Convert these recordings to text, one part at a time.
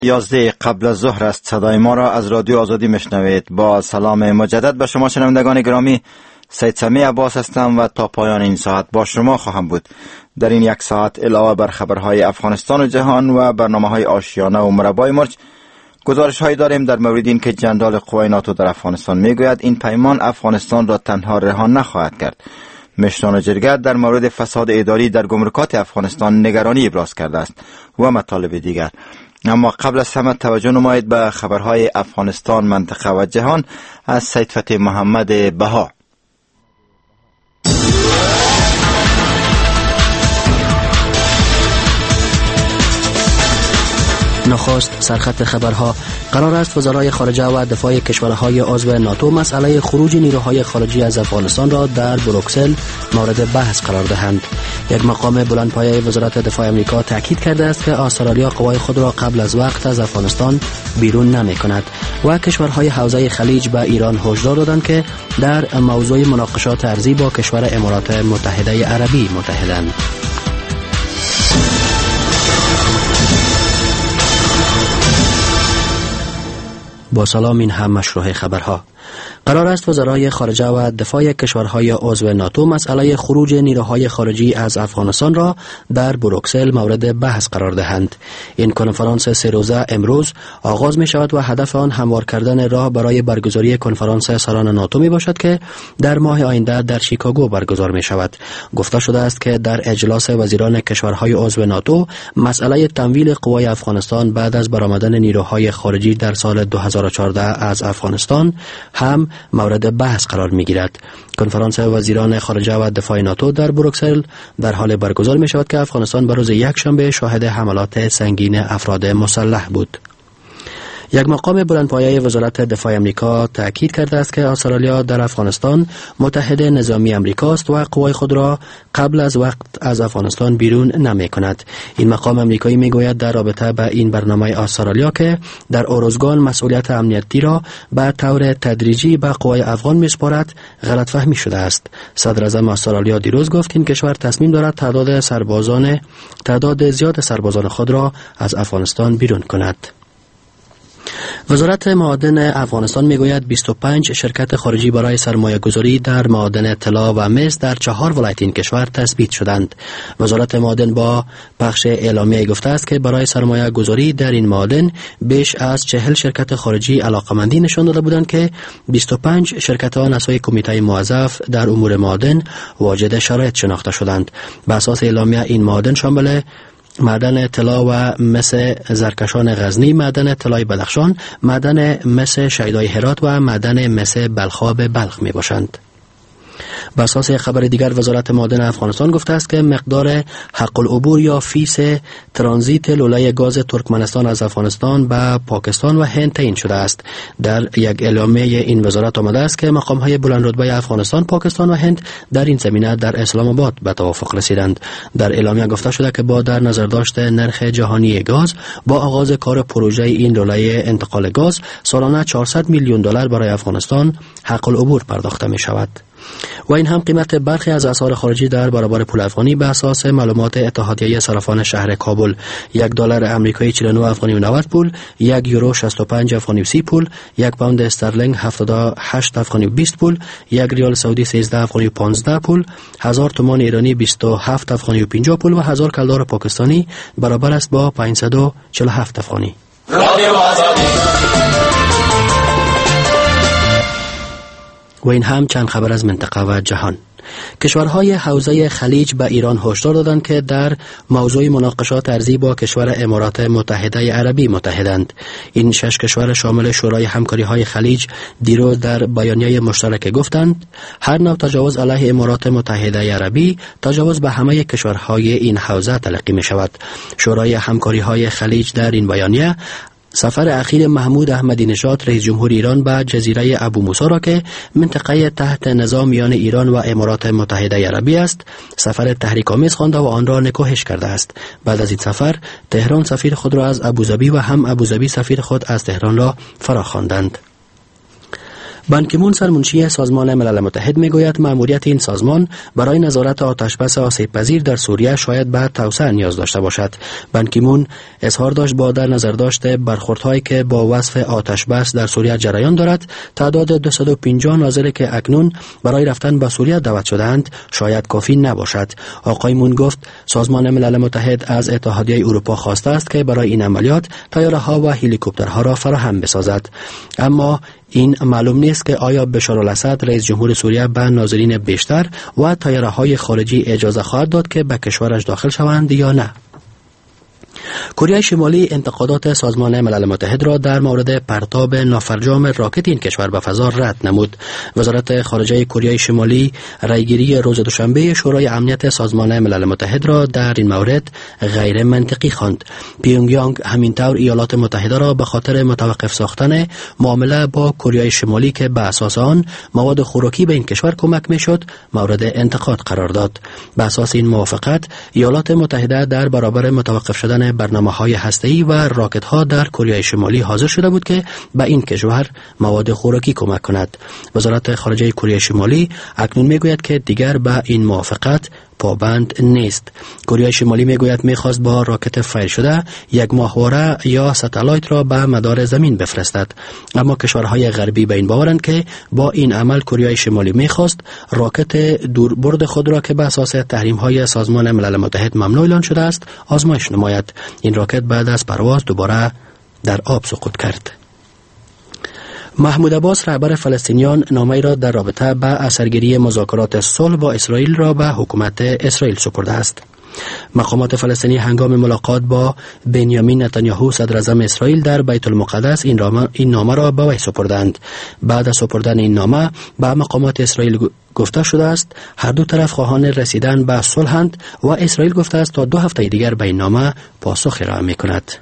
11 قبل از ظهر است. صدای ما را از رادیو آزادی میشنوید. با سلام مجدد به شما شنوندگان گرامی، سید سمی عباس هستم و تا پایان این ساعت با شما خواهم بود. در این یک ساعت علاوه بر خبرهای افغانستان و جهان و برنامه‌های آشیانه و مربای مرج، گزارش‌هایی داریم در مورد این که جنرال قوای ناتو در افغانستان میگوید این پیمان افغانستان را تنها رها نخواهد کرد. مشران جرگه در مورد فساد اداری در گمرکات افغانستان نگرانی ابراز کرده است و مطالب دیگر. اما قبل از همه توجه نمایید به خبرهای افغانستان، منطقه و جهان از سید فتح محمد بها. نخست سرخط خبرها. قرار است وزرای خارجه و دفاع کشورهای عضو ناتو مسئله خروج نیروهای خارجی از افغانستان را در بروکسل مورد بحث قرار دهند. یک مقام بلندپایه وزارت دفاع آمریکا تاکید کرده است که استرالیا قوای خود را قبل از وقت از افغانستان بیرون نمی‌کند و کشورهای حوزه خلیج به ایران هشدار دادند که در موضوع مناقشات ارضی با کشور امارات متحده عربی متحدند. با سلام، این هم مشروع خبرها. قرار است وزرای خارجه و دفاع کشورهای عضو ناتو مسئله خروج نیروهای خارجی از افغانستان را در بروکسل مورد بحث قرار دهند. این کنفرانس 3 روزه امروز آغاز می شود و هدف آن هموار کردن راه برای برگزاری کنفرانس سران ناتو می باشد که در ماه آینده در شیکاگو برگزار می شود. گفته شده است که در اجلاس وزیران کشورهای عضو ناتو مسئله تمویل قوای افغانستان بعد از برآمدن نیروهای خارجی در سال 2014 از افغانستان هم مورد بحث قرار می گیرد. کنفرانس وزیران خارجه و دفاع ناتو در بروکسل در حال برگزار می شود که افغانستان به روز یکشنبه شاهد حملات سنگین افراد مسلح بود. یک مقام بلندپایه وزارت دفاع آمریکا تاکید کرده است که استرالیا در افغانستان متحد نظامی آمریکاست و قوای خود را قبل از وقت از افغانستان بیرون نمی کند. این مقام آمریکایی می گوید در رابطه با این برنامه استرالیا که در اوروزگان مسئولیت امنیتی را به طور تدریجی به قوای افغان می سپارد غلط فهمی شده است. صدر اعظم استرالیا دیروز گفت این کشور تصمیم دارد تعداد زیاد سربازان خود را از افغانستان بیرون کند. وزارت معادن افغانستان میگوید 25 شرکت خارجی برای سرمایه گذاری در معادن طلا و مس در 4 ولایت این کشور تثبیت شدند. وزارت معادن با پخش اعلامیه گفته است که برای سرمایه گذاری در این معادن بیش از 40 شرکت خارجی علاقمندی نشان داده بودند که 25 شرکت آن از سوی کمیته موظف در امور معادن واجد شرایط شناخته شدند. به اساس اعلامیه این معادن شامل معدن طلا و مس زرکشان غزنی، معدن طلای بدخشان، معدن مس شیدای هرات و معدن مس بلخاب بلخ می باشند. به اساس خبر دیگر وزارت معادن افغانستان گفته است که مقدار حق العبور یا فیس ترانزیت لوله گاز ترکمنستان از افغانستان به پاکستان و هند تعیین شده است. در یک اعلامیه این وزارت آمده است که مقام‌های بلندرتبه افغانستان، پاکستان و هند در این زمینه در اسلام آباد به توافق رسیدند. در اعلامیه گفته شده که با در نظر داشت نرخ جهانی گاز با آغاز کار پروژه این لوله انتقال گاز سالانه 400 میلیون دلار برای افغانستان حق العبور پرداخته می شود. و این هم قیمت برخی از اسعار خارجی در برابر پول افغانی به اساس معلومات اتحادیه صرافان شهر کابل: $1 آمریکایی 49 افغانی و 90 پول، €1 65 افغانی و 30 پول، $1 پوند استرلینگ 78 افغانی و 20 پول، $1 ریال سعودی 13 افغانی و 15 پول، 1000 تومان ایرانی 27 افغانی و 50 پول و 1000 کلدار پاکستانی برابر است با 547 افغانی. و این هم چند خبر از منطقه و جهان. کشورهای حوزه خلیج به ایران هشدار دادند که در موضوع مناقشات ارضی با کشور امارات متحده عربی متحدند. این 6 کشور شامل شورای همکاری‌های خلیج دیروز در بیانیه مشترک گفتند هر نوع تجاوز علیه امارات متحده عربی تجاوز به همه کشورهای این حوزه تلقی می شود. شورای همکاری‌های خلیج در این بیانیه سفر اخیر محمود احمدی نژاد رئیس جمهور ایران به جزیره ابو موسی را که منطقه تحت نظام میان ایران و امارات متحده عربی است سفر تحریک‌آمیز خوانده و آن را نکوهش کرده است. بعد از این سفر تهران سفیر خود را از ابوظبی و هم ابوظبی سفیر خود از تهران را فراخواندند. بان کی مون سرمنشی سازمان ملل متحد میگوید مأموریت این سازمان برای نظارت آتشبس آسیب‌پذیر در سوریه شاید به توسعه نیاز داشته باشد. بان کی مون اظهار داشت با در نظر داشته برخوردهایی که با وصف آتشبس در سوریه جریان دارد، تعداد 250 ناظری که اکنون برای رفتن به سوریه دعوت شدند شاید کافی نباشد. آقای مون گفت سازمان ملل متحد از اتحادیه اروپا خواسته است که برای این عملیات طیاره‌ها و هلیکوپترها را فراهم بسازد. اما این معلوم نیست که آیا بشار الاسد رئیس جمهور سوریه به ناظرین بیشتر و طیاره‌های خارجی اجازه خواهد داد که به کشورش داخل شوند یا نه. کره شمالی انتقادات سازمان ملل متحد را در مورد پرتاب نافرجام راکت این کشور به فضا رد نمود. وزارت خارجه کره شمالی رأیگیری روز دوشنبه شورای امنیت سازمان ملل متحد را در این مورد غیر منطقی خواند. پیونگیانگ همینطور ایالات متحده را به خاطر متوقف ساختن معامله با کره شمالی که به اساس آن مواد خوراکی به این کشور کمک میشد مورد انتقاد قرار داد. به اساس این موافقت ایالات متحده در برابر متوقف شدن برنامه‌های هسته‌ای و راکت‌ها در کره شمالی حاضر شده بود که به این کشور مواد خوراکی کمک کند. وزارت خارجه کره شمالی اکنون میگوید که دیگر به این موافقت پابند نیست. کره شمالی میگوید میخواست با راکت فیر شده یک ماهواره یا ستلایت را به مدار زمین بفرستد، اما کشورهای غربی به این باورند که با این عمل کره شمالی میخواست راکت دوربرد خود را که به اساس تحریم‌های سازمان ملل متحد ممنوع اعلان شده است آزمایش نماید. این راکت بعد از پرواز دوباره در آب سقوط کرد. محمود عباس رهبر فلسطینیان نامه‌ای را در رابطه با اثرگیری مذاکرات صلح با اسرائیل را به حکومت اسرائیل سپرده است. مقامات فلسطینی هنگام ملاقات با بنیامین نتانیاهو صدر اعظم اسرائیل در بیت المقدس این نامه را به وی سپردند. بعد از سپردن این نامه به مقامات اسرائیل گفته شده است هر دو طرف خواهان رسیدن به صلحند و اسرائیل گفته است تا 2 هفته دیگر به این نامه پاسخ ارائه می‌کند.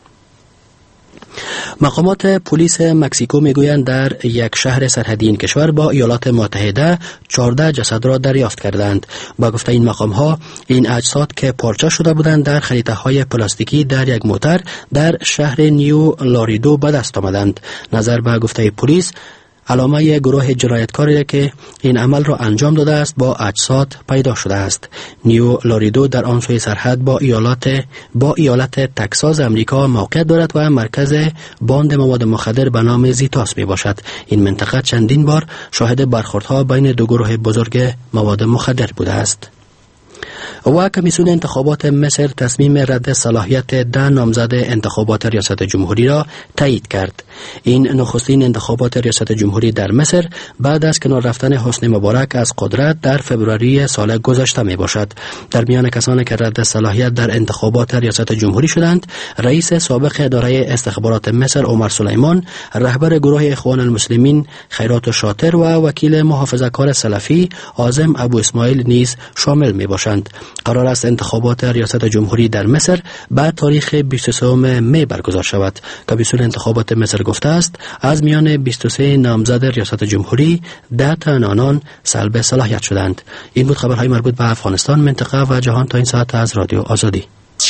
مقامات پلیس مکزیکو میگویند در یک شهر سرحدی این کشور با ایالات متحده 14 جسد را دریافت کردند. با گفته این مقام‌ها این اجساد که پارچه شده بودند در خریطه‌های پلاستیکی در یک موتر در شهر نیو لاریدو به دست آمدند. نظر به گفته پلیس علامه گروه جنایتکاری که این عمل را انجام داده است با اجساد پیدا شده است. نیو لاریدو در آن سوی سرحد با ایالت تکساس امریکا موقع دارد و مرکز باند مواد مخدر به نام زیتاس می باشد. این منطقه چندین بار شاهد برخوردها بین دو گروه بزرگ مواد مخدر بوده است. و کمیسیون انتخابات مصر تصمیم رد صلاحیت 10 نامزد انتخابات ریاست جمهوری را تایید کرد. این نخستین انتخابات ریاست جمهوری در مصر بعد از کنار رفتن حسنی مبارک از قدرت در فوریه سال گذشته می باشد. در میان کسانی که رد صلاحیت در انتخابات ریاست جمهوری شدند، رئیس سابق اداره استخبارات مصر عمر سلیمان، رهبر گروه اخوان المسلمین خیرات شاطر و وکیل محافظه‌کار سلفی عاصم ابو اسماعیل نیز شامل می باشند. قرار است انتخابات ریاست جمهوری در مصر بعد تاریخ 23 می برگزار شود. کمیسیون انتخابات مصر گفته است از میان 23 نامزد ریاست جمهوری 10 تن آنان سلب صلاحیت شدند. این بود خبرهای مربوط به افغانستان، منطقه و جهان تا این ساعت از رادیو آزادی.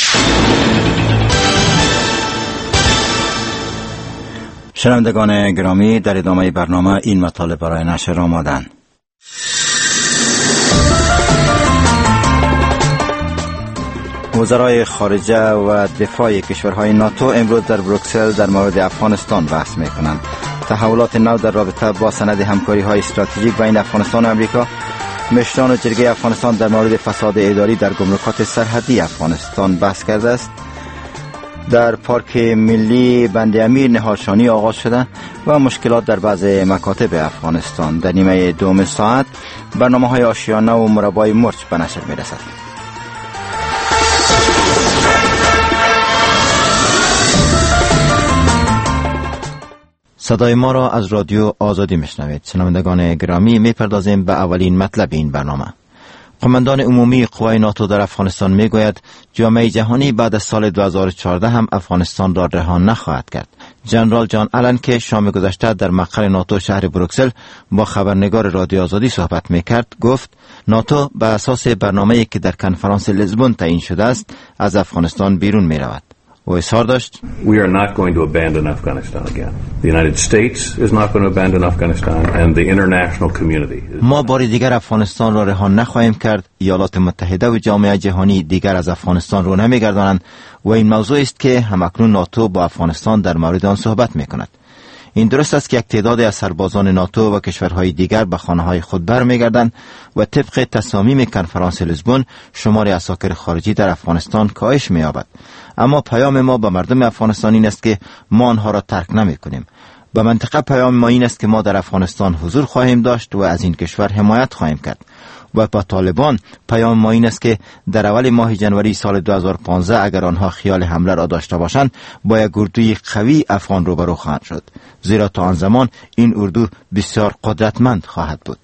شنوندگان گرامی، در ادامه برنامه این مطالب برای نشر آمادند. وزرای خارجه و دفاع کشورهای ناتو امروز در بروکسل در مورد افغانستان بحث می‌کنند. تحولات نو در رابطه با سند همکاری‌های استراتژیک بین افغانستان و امریکا. مشران جرگه افغانستان در مورد فساد اداری در گمرکات سرحدی افغانستان بحث کرده است. در پارک ملی بند امیر نهارشانی آغاز شده و مشکلات در بعض مکاتب افغانستان. در نیمه دوم ساعت برنامه‌های آشیانه و مربای مرچ به نشر می‌رسد. صدای ما را از رادیو آزادی میشنوید. شنوندگان گرامی، میپردازیم به اولین مطلب این برنامه. قماندان عمومی قوای ناتو در افغانستان میگوید جامعه جهانی بعد از سال 2014 هم افغانستان را رها نخواهد کرد. جنرال جان آلن که شام گذشته در مقر ناتو شهر بروکسل با خبرنگار رادیو آزادی صحبت میکرد گفت ناتو به اساس برنامه‌ای که در کنفرانس لیزبون تعیین شده است از افغانستان بیرون میرود. و اظهار داشت: We are not going to abandon Afghanistan again. The United States is not going to abandon Afghanistan and the international community. ما بار دیگر افغانستان را رها نخواهیم کرد. ایالات متحده و جامعه جهانی دیگر از افغانستان رو نمیگردانند و این موضوع است که همکنون ناتو با افغانستان در مورد آن صحبت میکند. این درست است که یک تعداد از سربازان ناتو و کشورهای دیگر به خانه‌های خود برمیگردند و طبق تصامیم کنفرانس لیزبون شمار عساکر خارجی در افغانستان کاهش می‌یابد. اما پیام ما به مردم افغانستان این است که ما آنها را ترک نمی‌کنیم. به منطقه پیام ما این است که ما در افغانستان حضور خواهیم داشت و از این کشور حمایت خواهیم کرد. و با طالبان پیام ما این است که در اول ماه جنوری سال 2015 اگر آنها خیال حمله را داشته باشند با یک اردوی قوی افغان روبرو خواهند شد، زیرا تا آن زمان این اردو بسیار قدرتمند خواهد بود.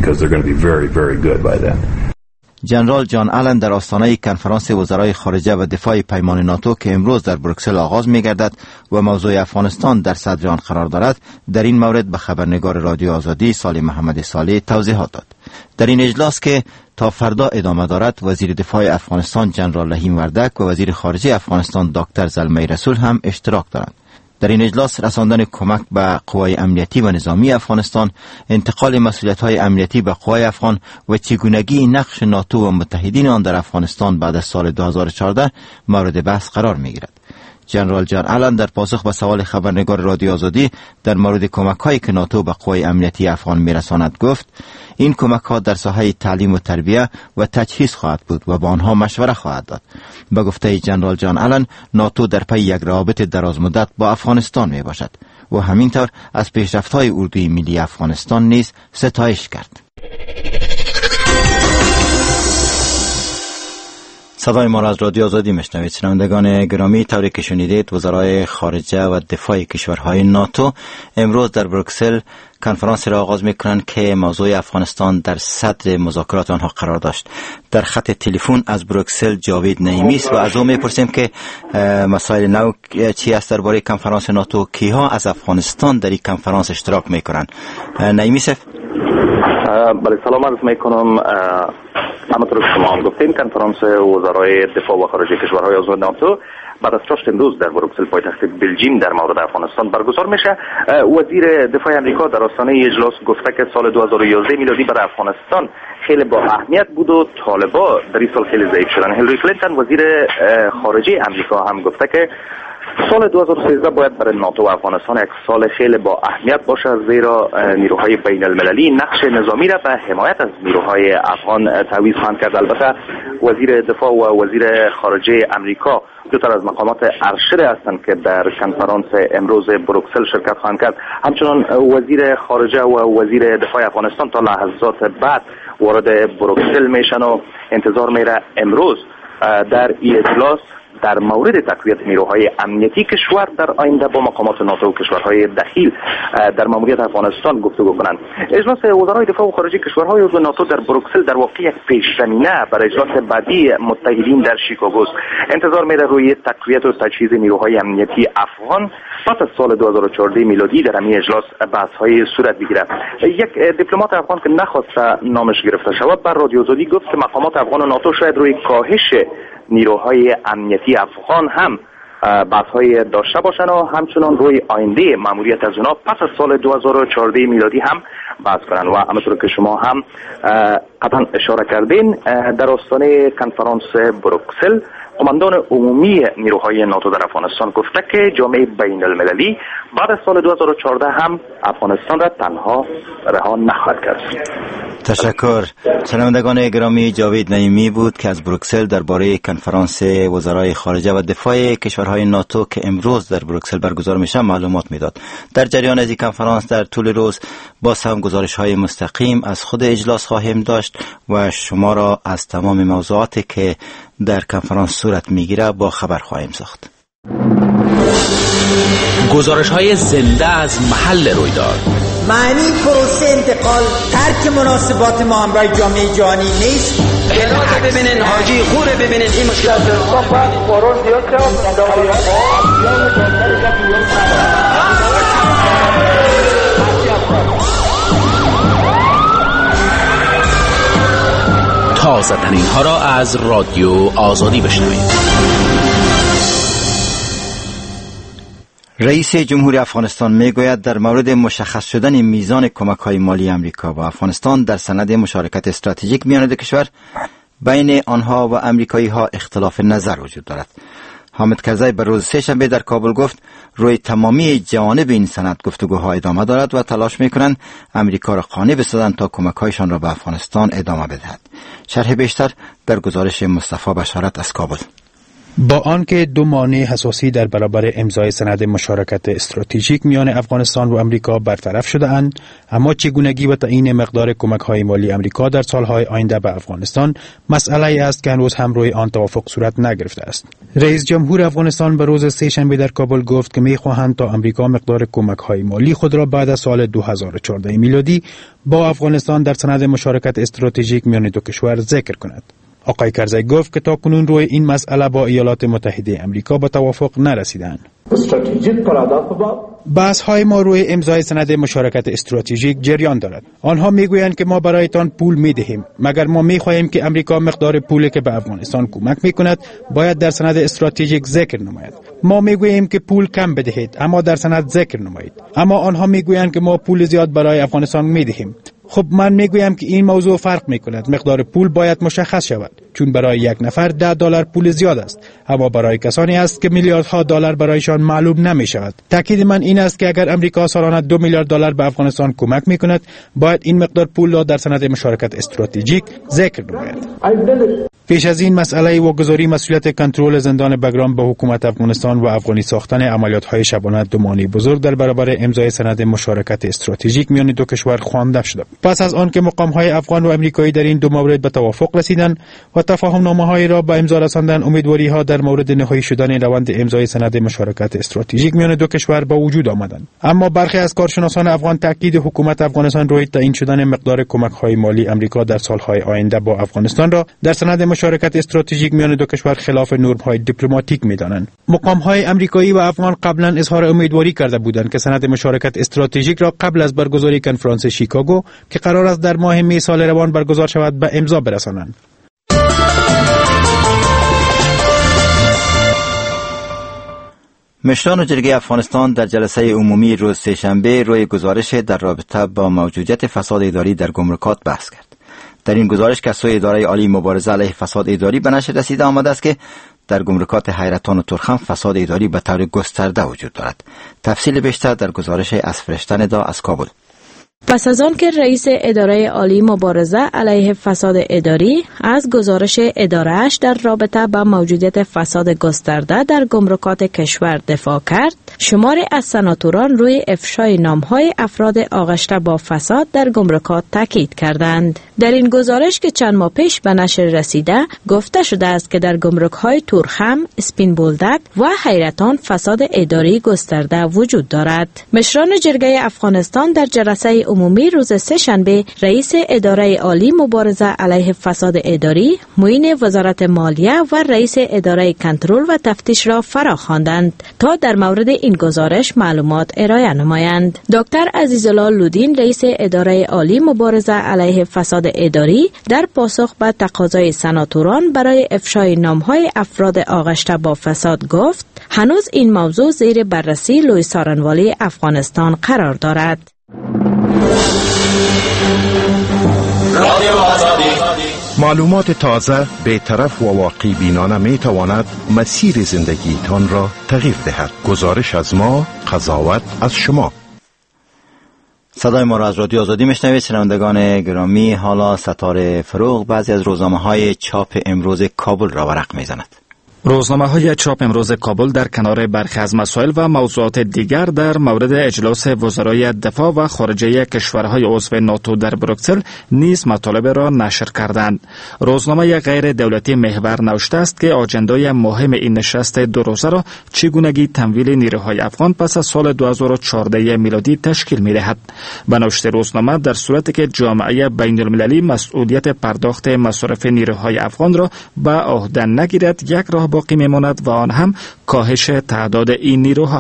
جنرال جان آلن در آستانه کنفرانس وزرای خارجه و دفاع پیمان ناتو که امروز در بروکسل آغاز می‌گردد و موضوع افغانستان در صدر آن قرار دارد، در این مورد به خبرنگار رادیو آزادی صالح محمد صالح توضیحات داد. در این اجلاس که تا فردا ادامه دارد، وزیر دفاع افغانستان جنرال رحیم وردک و وزیر خارجه افغانستان دکتر زلمه رسول هم اشتراک دارند. در این اجلاس رساندن کمک به قوای امنیتی و نظامی افغانستان، انتقال مسئولیت‌های امنیتی به قوای افغان و چگونگی نقش ناتو و متحدین آن در افغانستان بعد از سال 2014 مورد بحث قرار می‌گیرد. جنرال جان آلن در پاسخ به سوال خبرنگار رادیو آزادی در مورد کمک‌هایی که ناتو به قوای امنیتی افغان می‌رساند گفت: این کمک‌ها در ساحه تعلیم و تربیت و تجهیز خواهد بود و با آنها مشوره خواهد داد. به گفته جنرال جان آلن، ناتو در پی یک روابط درازمدت با افغانستان میباشد و همینطور از پیشرفت‌های اردوی ملی افغانستان نیز ستایش کرد. صدای ما را از رادیو آزادی میشنوید. شنوندگان گرامی، طوری که شنیدید وزرای خارجه و دفاع کشورهای ناتو امروز در بروکسل کنفرانس را آغاز میکنند که موضوع افغانستان در صدر مذاکرات آنها قرار داشت. در خط تلفن از بروکسل جاوید نعیمی است و از او میپرسیم که مسائل نو چی است درباره کنفرانس ناتو، کیها از افغانستان در این کنفرانس اشتراک میکنند. نعیمی صاحب. بله، سلام عرض میکنم. همونطور که شما هم گفتین، کنفرانس وزرای دفاع و خارجه کشورهای عضو ناتو بعد از چاشت امروز در بروکسل پایتخت بلژیم در مورد افغانستان برگزار میشه. وزیر دفاع امریکا در آستانه اجلاس گفته که سال 2011 میلادی برای افغانستان خیلی با اهمیت بود و طالبان در این سال خیلی ضعیف شدن. هیلاری کلینتون وزیر خارجه امریکا هم گفته که سال 2013 باید برای ناتو و افغانستان یک سال خیلی با اهمیت باشه، زیرا نیروهای بین المللی نقش نظامی را به حمایت از نیروهای افغان تعویض خواهند کرد. البته وزیر دفاع و وزیر خارجه امریکا دو تا از مقامات ارشد هستند که در کنفرانس امروز بروکسل شرکت خواهند کرد. همچنان وزیر خارجه و وزیر دفاع افغانستان تا لحظات بعد وارد بروکسل میشن و انتظار میره امروز در این اجلاس در مورد تقویت نیروهای امنیتی کشور در آینده با مقامات ناتو و کشورهای دخیل در ماموریت افغانستان گفتگو کنند. اجلاس وزرای دفاع و خارجه کشورهای عضو ناتو در بروکسل در واقع یک پیش‌زمینه برای اجلاس بعدی متحدین در شیکاگو است. انتظار میره روی تقویت و تجهیز نیروهای امنیتی افغان پس از سال 2014 میلادی در همین اجلاس بحث‌های صورت بگیره. یک دیپلمات افغان که نخواست نامش گرفته شود بر رادیو آزادی گفت که مقامات افغان و ناتو شاید روی کاهش نیروهای امنیتی افغان هم بحث‌های داشته باشن و همچنان روی آینده ماموریت از اونا پس از سال 2014 میلادی هم بحث کنن. و همونطور که شما هم قطعا اشاره کردین، در آستانه کنفرانس بروکسل قماندان عمومی نیروهای ناتو در افغانستان گفته که جامعه بین المللی بعد از سال 2014 هم افغانستان را تنها رها نخواهد کرد. تشکر. شنوندگان گرامی، جاوید نعیمی بود که از بروکسل درباره کنفرانس وزرای خارجه و دفاع کشورهای ناتو که امروز در بروکسل برگزار میشه معلومات میداد. در جریان از این کنفرانس در طول روز باز هم گزارش‌های مستقیم از خود اجلاس خواهیم داشت و شما را از تمام موضوعاتی که در کنفرانس صورت میگیره با خبر خواهیم ساخت. گزارش‌های زنده از محل رویداد. معنی پروسه انتقال ترک مناسبات ما همراه جامعه جهانی نیست. هرات ببینین، حاجی خوره ببینین، این مشکلات تازه ترین ها را از رادیو آزادی بشنوید. رئیس جمهوری افغانستان میگوید در مورد مشخص شدن میزان کمک‌های مالی امریکا و افغانستان در سند مشارکت استراتژیک میان دو کشور بین آنها و امریکایی‌ها اختلاف نظر وجود دارد. حامد کرزی به روز سه‌شنبه در کابل گفت روی تمامی جوانب این سند گفتگوها ادامه دارد و تلاش می‌کنند امریکا را قانع بسازند تا کمک‌هایشان را به افغانستان ادامه بدهد. شرح بیشتر در گزارش مصطفی بشارت از کابل. با آنکه دو مانع اساسی در برابر امضای سند مشارکت استراتژیک میان افغانستان و امریکا برطرف شده اند، اما چگونگی و تعیین مقدار کمک‌های مالی امریکا در سالهای آینده به افغانستان مسئله است که هنوز هم روی آن توافق صورت نگرفته است. رئیس جمهور افغانستان به روز سه‌شنبه در کابل گفت که می‌خواهند تا امریکا مقدار کمک‌های مالی خود را بعد از سال 2014 میلادی با افغانستان در سند مشارکت استراتژیک میان دو کشور ذکر کند. آقای کرزی گفت که تا کنون روی این مسئله با ایالات متحده امریکا به توافق نرسیدند. بحث‌های ما روی امضای سند مشارکت استراتژیک جریان دارد. آنها میگویند که ما برایتان پول میدهیم، مگر ما میخواهیم که امریکا مقدار پولی که به افغانستان کمک میکند باید در سند استراتژیک ذکر نماید. ما میگوییم که پول کم بدهید اما در سند ذکر نمایید. اما آنها میگویند که ما پول زیاد برای افغانستان میدهیم. خب من میگویم که این موضوع فرق میکند. مقدار پول باید مشخص شود، چون برای یک نفر $10 پول زیاد است، اما برای کسانی است که میلیاردها دلار برایشان معلوم نمیشود. تاکید من این است که اگر امریکا سالانه $2 میلیارد به افغانستان کمک میکند، باید این مقدار پول را در سند مشارکت استراتژیک ذکر نماید. پیش از این مسئله واگذاری مسئولیت کنترل زندان بگرام به حکومت افغانستان و افغانی ساختن عملیات‌های شبانه دو مانع بزرگ در برابر امضای سند مشارکت استراتژیک میان دو کشور خوانده شد. پس از آن که مقام‌های افغان و امریکایی در این دو مورد به توافق رسیدند و تفاهم‌نامه‌های را به امضا رساندند، امیدواری‌ها در مورد نهایی شدن روند امضای سند مشارکت استراتژیک میان دو کشور به وجود آمدند. اما برخی از کارشناسان افغان تاکید حکومت افغانستان روی تعیین شدن مقدار کمک‌های مالی امریکا در سال‌های آینده با افغانستان را در سند مشارکت استراتژیک میان دو کشور خلاف نرم‌های دیپلماتیک می‌دانند. مقام‌های امریکایی و افغان قبلا اظهار امیدواری کرده بودند که سند مشارکت استراتژیک را قبل از برگزاری کنفرانس شیکاگو که قرار است در ماه می سال روان برگزار شود به امضا برسانند. مشران جرگه افغانستان در جلسه عمومی روز سه‌شنبه روی گزارش در رابطه با موجودیت فساد اداری در گمرکات بحث کرد. در این گزارش که از سوی اداره عالی مبارزه علیه فساد اداری به نشر رسیده آمده است که در گمرکات حیرتان و ترخم فساد اداری به طور گسترده وجود دارد. تفصیل بیشتر در گزارش از فرشته ندا از کابل. پس از آن که رئیس اداره عالی مبارزه علیه فساد اداری از گزارش اداره‌اش در رابطه با موجودیت فساد گسترده در گمرکات کشور دفاع کرد، شماری از سناتوران روی افشای نام‌های افراد آغشته با فساد در گمرکات تاکید کردند. در این گزارش که چند ماه پیش به نشر رسیده، گفته شده است که در گمرک‌های تورخم، اسپین بولدک و حیرتان فساد اداری گسترده وجود دارد. مشران جرگه افغانستان در جلسه عمومی روز سه‌شنبه رئیس اداره عالی مبارزه علیه فساد اداری، معین وزارت مالیه و رئیس اداره کنترل و تفتیش را فرا خواندند تا در مورد این گزارش معلومات ارائه نمایند. دکتر عزیزالله لودین، رئیس اداره عالی مبارزه علیه فساد اداری، در پاسخ به تقاضای سناتوران برای افشای نام‌های افراد آغشته با فساد گفت: هنوز این موضوع زیر بررسی لوی سارنوالی افغانستان قرار دارد. معلومات تازه، بی‌طرف و واقعی بینانه می تواند مسیر زندگی تان را تغییر دهد. گزارش از ما، قضاوت از شما. صدای ما را از رادیو آزادی میشنوید. شنوندگان گرامی، حالا ستاره فروغ بعضی از روزنامه‌های چاپ امروز کابل را ورق میزند. روزنامه‌های چاپ امروز کابل در کنار برخی از مسائل و موضوعات دیگر در مورد اجلاس وزرای دفاع و خارجه کشورهای عضو ناتو در بروکسل نیز مطالب را نشر کردند. روزنامه غیر دولتی محور نوشته است که آجندای مهم این نشست دو روزه را چگونگی تمویل نیروهای افغان پس از سال 2014 میلادی تشکیل می‌دهد. به نوشته روزنامه، در صورتی که جامعه بین‌المللی مسئولیت پرداخت مصارف نیروهای افغان را به عهده نگیرد، یک راه باقی میماند و آن هم کاهش تعداد این نیروها است.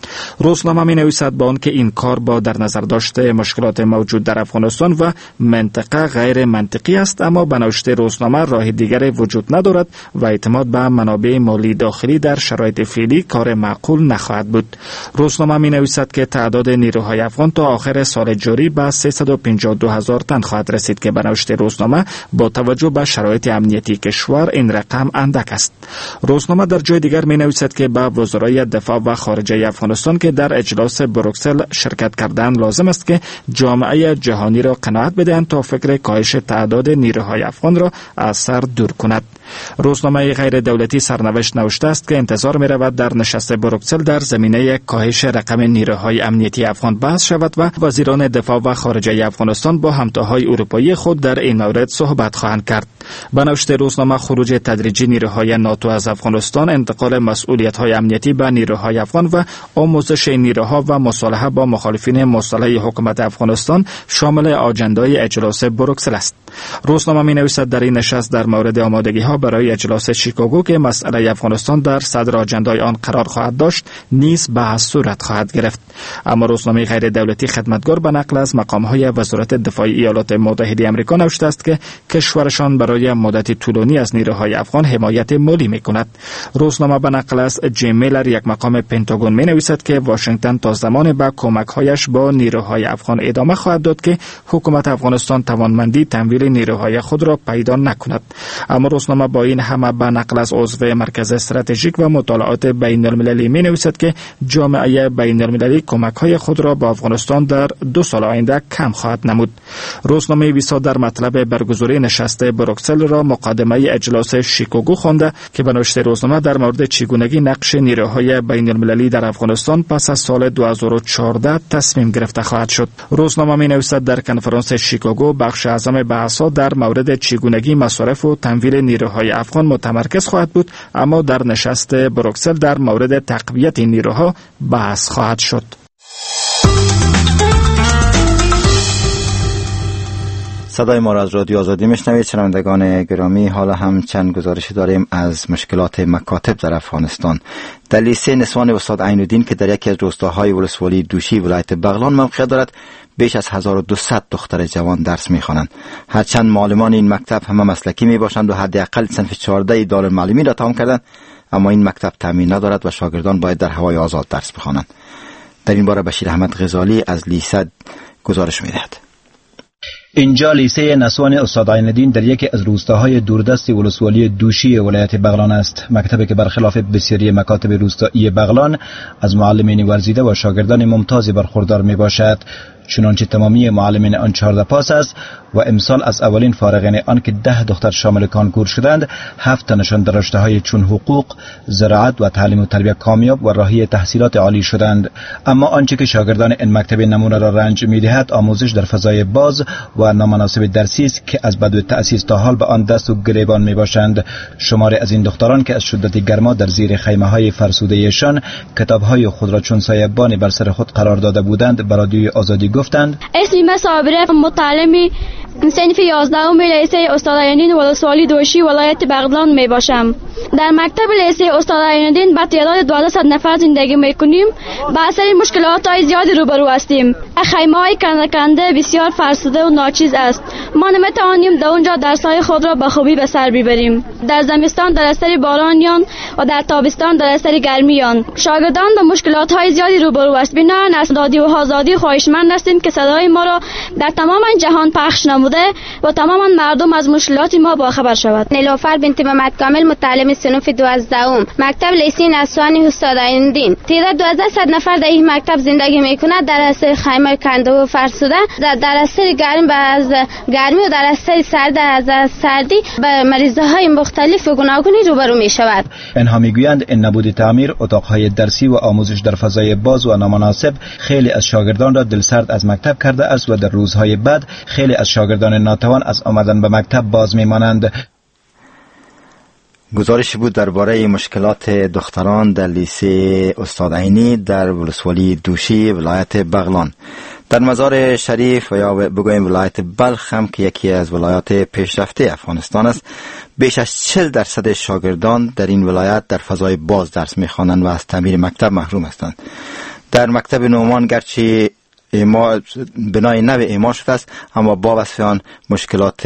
روزنامه می نویسد با آن که این کار با در نظر داشته مشکلات موجود در افغانستان و منطقه غیر منطقی است، اما به نوشته روزنامه راه دیگری وجود ندارد و اعتماد به منابع مالی داخلی در شرایط فعلی کار معقول نخواهد بود. روزنامه می نویسد که تعداد نیروهای افغان تا آخر سال جاری به 352,000 تن خواهد رسید که به نوشته روزنامه با توجه به شرایط امنیتی کشور این رقم اندک است. روزنامه در جای دیگر می نویسد که به وزرای دفاع و خارجه افغانستان که در اجلاس بروکسل شرکت کردن لازم است که جامعه جهانی را قناعت بدهند تا فکر کاهش تعداد نیروهای افغان را از سر دور کند. روزنامه غیر دولتی سرنوشت نوشته است که انتظار می رود در نشست بروکسل در زمینه کاهش رقم نیروهای امنیتی افغان بحث شود و وزیران دفاع و خارجه افغانستان با همتاهای اروپایی خود در این مورد صحبت خواهند کرد. به نوشته روزنامه خروج تدریجی نیروهای ناتو از افغانستان، انتقال مسئولیت‌های امنیتی به نیروهای افغان و آموزش نیروها و مصالحه با مخالفین مسلح حکومت افغانستان شامل آجندای اجلاس بروکسل است. روزنامه می‌نویسد در این نشست در مورد آمادگی‌ها برای اجلاس شیکاگو که مسئله افغانستان در صدر آجندای آن قرار خواهد داشت نیز بحث صورت خواهد گرفت. اما روزنامه غیر دولتی خدمتگار به نقل از مقام‌های وزارت دفاع ایالات متحده آمریکا نوشته است که کشورشان برای مدت طولانی از نیروهای افغان حمایت مالی می‌کند. روزنامه به نقل از جیم میلر، یک مقام پنتاگون، می‌نویسد که واشنگتن تا زمان به کمک‌هایش با نیروهای افغان ادامه خواهد داد که حکومت افغانستان توانمندی تمویل نیروهای خود را پیدا نکند. اما روزنامه با این همه به نقل از عضو مرکز استراتژیک و مطالعات بین‌المللی می‌نویسد که جامعه بین‌المللی کمک‌های خود را با افغانستان در 2 سال آینده کم خواهد نمود. روزنامه ویسا در مطلب برگزاری نشست بروکسل را مقدمه اجلاس شیکاگو خوانده که به نوشته روزنامه در مورد چگونگی نقش نیروهای بین‌المللی در افغانستان پس از سال 2014 تصمیم گرفته خواهد شد. روزنامه می‌نویسد در کنفرانس شیکاگو بخش اعظم بحث‌ها در مورد چگونگی مصارف و تمویل نیروهای افغان متمرکز خواهد بود، اما در نشست بروکسل در مورد تقویت نیروها بحث خواهد شد. صدای ما را از رادیو آزادی میشنوید. شنوندگان گرامی، حالا هم چند گزارش داریم از مشکلات مکاتب در افغانستان. در لیسه نسوان استاد عین‌الدین که در یکی از روستاهای ولسوالی دوشی ولایت بغلان موقعیت دارد، بیش از 1200 دختر جوان درس می‌خوانند. هرچند معلمان این مکتب همه مسلکی میباشند و حداقل صنف 14 دارالمعلمین را تمام کردند، اما این مکتب تامین ندارد و شاگردان باید در هوای آزاد درس بخوانند. در این باره بشیر احمد غزالی از لیسه گزارش می‌دهد. اینجا لیسه نسوان استاد عین‌الدین در یکی از روستاهای دوردست ولسوالی دوشی ولایت بغلان است. مکتبی که برخلاف بسیاری مکاتب روستایی بغلان از معلمین ورزیده و شاگردان ممتازی برخوردار می باشد، چنانچه تمامی معلمین آن 14 پاس است و امسال از اولین فارغین آن که 10 دختر شامل کانکور شدند، 7 تنشان در رشته‌های چون حقوق، زراعت و تعلیم و تربیت کامیاب و راهی تحصیلات عالی شدند. اما آنچه که شاگردان این مکتب نمونه را رنج می‌دهد آموزش در فضای باز و نامناسب درسی است که از بدو تأسیس تا حال به آن دست و گریبان میباشند. شماری از این دختران که از شدت گرما در زیر خیمه‌های فرسوده‌شان کتاب‌های خود را چون سایبانی بر سر خود قرار داده بودند، به رادیوی آزادی گفتند: اسمی من صابره، متعلمی صنف 11 لیسه استاد عین‌الدین ولسوالی دوشی ولایت بغلان می باشم. در مکتب لیسه استاد عین‌الدین با تعداد 1200 نفر زندگی میکنیم. با اثر مشکلات زیادی روبرو هستیم. خیمه‌های کنده بسیار فرسوده و ناچیز است. ما نمیتوانیم در اونجا درس‌های خود را به خوبی به سر ببریم. در زمستان در اثر بارانیان و در تابستان در اثر گرمیان شاگردان با مشکلات‌های زیادی روبرو است. بنابراین از دادی و آزادی خواهشمند هستیم که صدای ما را در تمام جهان پخش نموده و تمام مردم از مشکلات ما باخبر شود. نیلوفر بنت محمد کامل، متعلم صنف 12 مکتب لیسه نسوان استاد عین‌الدین. تعداد 1200 نفر در این مکتب زندگی میکنند. در اثر خیمه کنده و فرسوده، در اثر گرمی و در اثر سردی به مریض‌های مختلف و گوناگونی روبرو میشود. اینها میگویند این نبود تعمیر اتاق‌های درسی و آموزش در فضای باز و نامناسب خیلی از شاگردان را دلسرد از مکتب کرده است و در روزهای بعد خیلی از شاگردان ناتوان از آمدن به مکتب باز میمانند. گزارشی بود درباره مشکلات دختران در لیسه استاد عینی در ولسوالی دوشی ولایت بغلان. در مزار شریف و یا بگویم ولایت بلخ هم که یکی از ولایات پیشرفته افغانستان است، بیش از 40% شاگردان در این ولایت در فضای باز درس می‌خوانند و از تعمیر مکتب محروم هستند. در مکتب نومان گرچه بنای نو اعمال شده است، اما با وصف آن مشکلات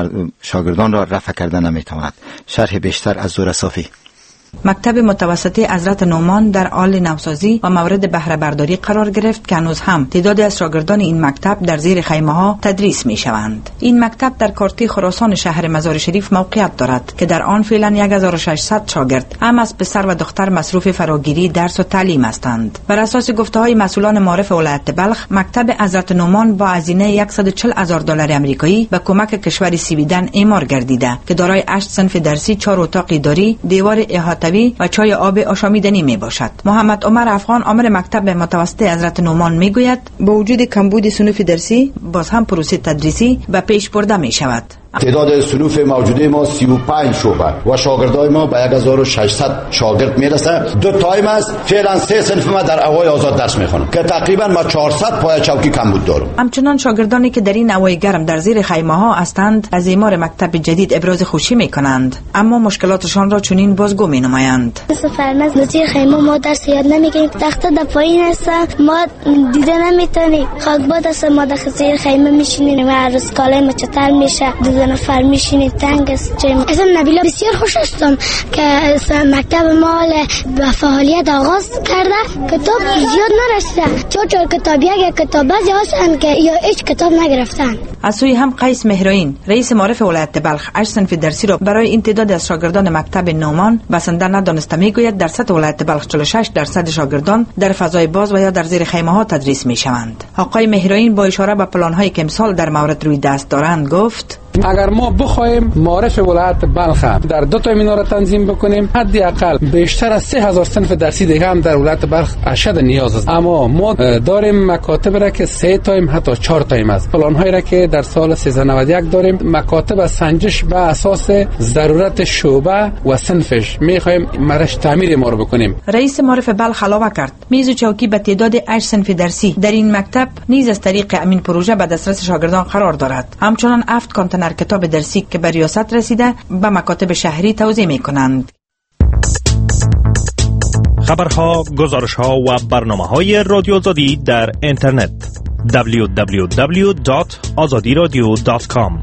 شاگردان را رفع کردن نمیتواند. شرح بیشتر از زور صافی. مکتب متوسطه حضرت نعمان در حال نوسازی و مورد بهره برداری قرار گرفت که هنوز هم تعدادی از شاگردان این مکتب در زیر خیمه ها تدریس می شوند. این مکتب در کارتی خراسان شهر مزار شریف موقعیت دارد که در آن فعلا 1600 شاگرد هم از پسر و دختر مصروف فراگیری درس و تعلیم هستند. بر اساس گفته‌های مسئولان معارف ولایت بلخ، مکتب حضرت نعمان با هزینه $140,000 آمریکایی به کمک کشور سویدن اعمار گردیده که دارای 8 صنف درسی، 4 اتاق اداری، دیوار احاطه‌ای و چای آب آشامیدنی می باشد. محمد عمر افغان عامل مکتب متوسط حضرت نعمان می گوید با وجود کمبود صنوف درسی باز هم پروسه تدریسی به پیش برده می شود. تعداد صنوف موجوده ما 35 شعبه و شاگردای ما به 1600 شاگرد میرسه. 2 تایم است، فعلا 3 صنف ما در هوای آزاد درس میخونم که تقریبا ما 400 پای چوکی کمبود دارم. همچنان شاگردانی که در این هوای گرم در زیر خیمه ها هستند از اعمار مکتب جدید ابراز خوشی میکنند، اما مشکلاتشان را چنین بازگو مینمایند. فرمز زیر خیمه ما درس یاد نمیگیریم، تخته در پایین است، ما دیده نمیتونیم، خاکباد است، ما در زیر خیمه میشینیم و هر روز کالای ما چتر میشه، 2 نفر میشینیم، تنگ است. اسم نبیلا بسیار خوش هستم که مکتب ما به فعالیت آغاز کرده. کتاب زیاد نرسیده، چون کتاب یک کتاب بعضی هستند که یا هیچ کتاب نگرفتن. از سوی هم قیس مهرائین رئیس معارف ولایت بلخ 8 صنف درسی را برای این تعداد از شاگردان مکتب نعمان بسنده ندانسته میگوید در سطح ولایت بلخ 46% شاگردان در فضای باز و یا در زیر خیمه ها تدریس میشوند. آقای مهرائین با اشاره به پلان هایی که امسال در مورد روی دست دارند گفت: اگر ما بخوایم معارف ولایت بلخ در 2 تایم اینا را تنظیم بکنیم، حداقل بیشتر از 3000 صنف درسی دیگه هم در ولایت بلخ اشد نیاز است. اما ما داریم مکاتب را که 3 تایم حتی 4 تایم است. پلان هایی را که در سال 1391 داریم، مکاتب سنجش به اساس ضرورت شعبه و صنفش میخوایم مرش تعمیر ما رو بکنیم. رئیس معارف بلخ علاوه کرد میز و چوکی به تعداد 8 صنف درسی در این مکتب نیز از طریق امین پروژه به دسترس شاگردان قرار دارد. همچنان 7 کانتینر کتاب درسی که به ریاست رسیده به مکاتب شهری توزیع می کنند. خبرها، گزارشها و برنامه‌های رادیو آزادی در اینترنت www.azadiradio.com.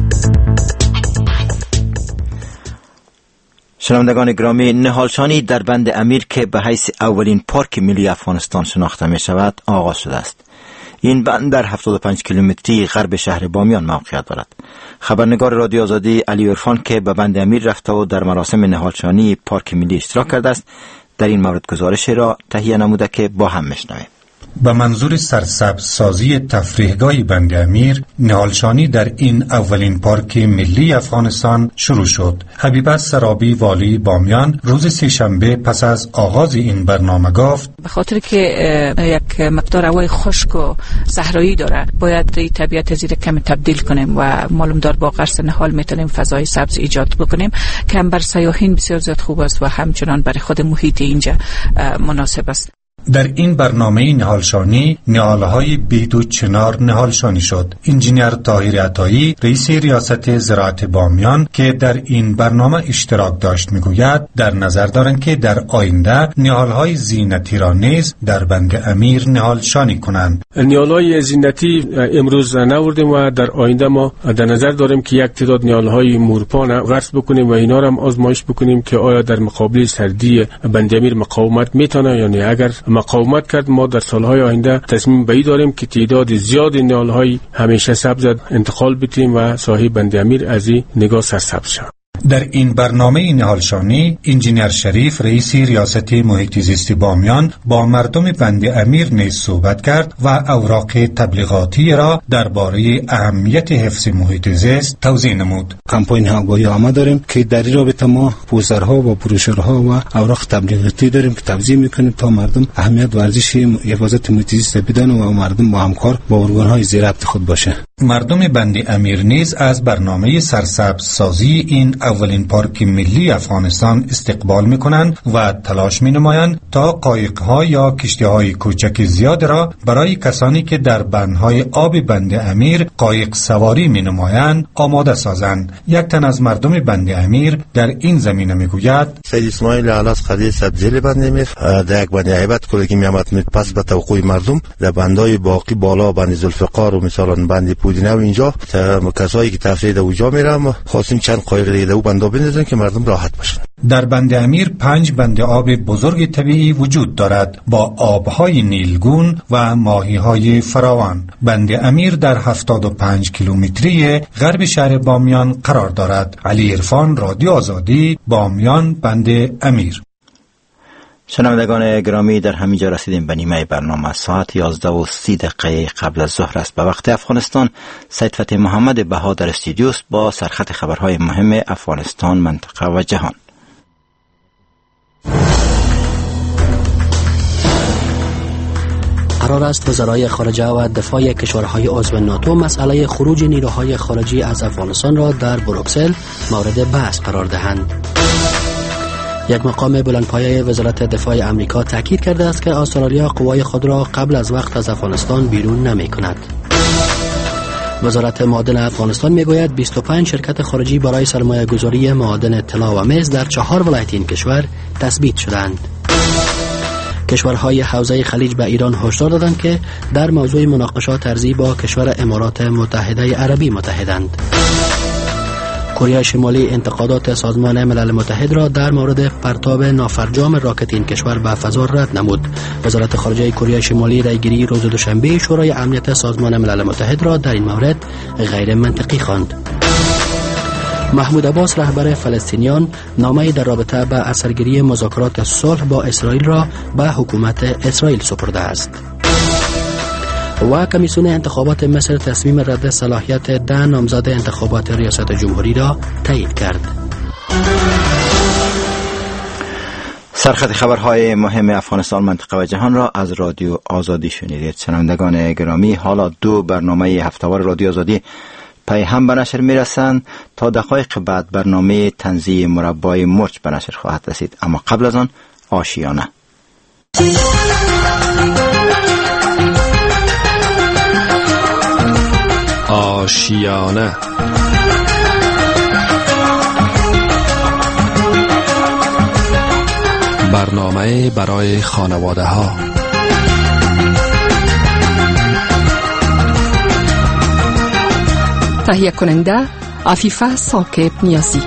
شنوندگان گرامی، نهالشانی در بند امیر که به حیث اولین پارک ملی افغانستان شناخته می شود آغاز شده است. این بند در 75 کیلومتری غرب شهر بامیان موقعیت دارد. خبرنگار رادیو آزادی علی عرفان که به بند امیر رفته و در مراسم نهالشانی پارک ملی اشتراک کرده است، در این مورد گزارشی را تهیه نموده که با هم میشنویم. به منظور سرسبز سازی تفریحگاه بند امیر، نهالشانی در این اولین پارک ملی افغانستان شروع شد. حبیبه سرابی والی بامیان روز سه‌شنبه پس از آغاز این برنامه گفت: به خاطر که یک مقدار هوای خشک و صحرایی داره، باید این طبیعت زیر کم تبدیل کنیم و معلوم دار با قرص نهال میتونیم فضای سبز ایجاد بکنیم که هم بر سیاحین بسیار زیاد خوب است و همچنان برای خود محیط اینجا مناسب است. در این برنامه نهالشانی نهالهای بید و چنار نهالشانی شد. انجینیر طاهر عطایی رئیس ریاست زراعت بامیان که در این برنامه اشتراک داشت میگوید در نظر دارند که در آینده نهالهای زینتی را نیز در بند امیر نهالشانی کنند. نهالهای زینتی امروز نوردیم و در آینده ما در نظر داریم که یک تعداد نهالهای مورپان غرس بکنیم و اینا را هم آزمایش بکنیم که آیا در مقابل سردی بند امیر مقاومت میتونه یا نه. اگر مقاومت کرد، ما در سالهای آینده تصمیم به این داریم که تعداد زیاد نهالهای همیشه سبز انتقال بدیم و ساحه بند امیر از این نگاه سرسبز شود. در این برنامه نهالشانی انجینیر شریف رئیس ریاست محیط زیست بامیان با مردم بند امیر نیز صحبت کرد و اوراق تبلیغاتی را درباره اهمیت حفظ محیط زیست توضیح نمود. کمپاین آگاهی عامه داریم که در این رابطه ما پوسترها و بروشورها و اوراق تبلیغاتی داریم که توضیح میکنیم تا مردم اهمیت ورزش حفاظت محیط زیست بدانند و مردم با همکار با ارگان‌های زیر ربط خود باشه. مردم بند امیر نیز از برنامه سرسبز سازی این اولین پارک ملی افغانستان استقبال می‌کنند و تلاش می‌نمایند تا قایق‌ها یا کشتی‌های کوچک زیاد را برای کسانی که در بندهای آب بند امیر قایق سواری می‌نمایند آماده سازند. یک تن از مردم بند امیر در این زمینه می‌گوید: سید اسماعیل علاس قضیه سبزیل بند امیر در یک بند عیبت کلی میامد پس به توقع مردم در بندهای باقی بالا بند ذوالفقار و مثلا بند پودینه و اینجا کسایی که تفریح در اونجا میرم خواستیم چند قایق دیگه در بندا بندازن که مردم راحت باشن. در بند امیر 5 بند آب بزرگ طبیعی وجود دارد با آبهای نیلگون و ماهی‌های فراوان. بند امیر در 75 کیلومتری غرب شهر بامیان قرار دارد. علی عرفان، رادیو آزادی، بامیان، بند امیر. شنوندگان گرامی، در همینجا رسیدیم به نیمه برنامه. ساعت 11:30 قبل از ظهر است به وقت افغانستان. سید فتح محمد بها در استودیوست با سرخط خبرهای مهم افغانستان، منطقه و جهان. قرار است وزرای خارجه و دفاع کشورهای عضو ناتو مسئله خروج نیروهای خارجی از افغانستان را در بروکسل مورد بحث قرار دهند. یک مقام بلندپایه وزارت دفاع امریکا تاکید کرده است که استرالیا قوای خود را قبل از وقت از افغانستان بیرون نمی کند. وزارت معادن افغانستان می گوید 25 شرکت خارجی برای سرمایه گذاری معادن طلا و مس در 4 ولایت این کشور تثبیت شدند. کشورهای حوزه خلیج به ایران هشدار دادند که در موضوع مناقشات ارضی با کشور امارات متحده عربی متحدند. کره شمالی انتقادات سازمان ملل متحد را در مورد پرتاب نافرجام راکت این کشور به فضا رد نمود. وزارت خارجه کره شمالی رایگیری روز دوشنبه شورای امنیت سازمان ملل متحد را در این مورد غیر منطقی خواند. محمود عباس رهبر فلسطینیان نامه‌ای در رابطه با اثرگیری مذاکرات صلح با اسرائیل را به حکومت اسرائیل سپرده است. و کمیسیون انتخابات مصر تصمیم رد صلاحیت 10 نامزد انتخابات ریاست جمهوری را تایید کرد. سرخط خبرهای مهم افغانستان، منطقه و جهان را از رادیو آزادی شنیدید. شنوندگان گرامی، حالا 2 برنامه هفته‌وار رادیو آزادی پی هم به نشر می رسند. تا دقایق بعد برنامه تنزیه مربای مرچ به نشر خواهد رسید، اما قبل از آن آشیانه. آشیانه برنامه برای خانواده ها. تهیه کننده عفیفه ثاقب نیازی.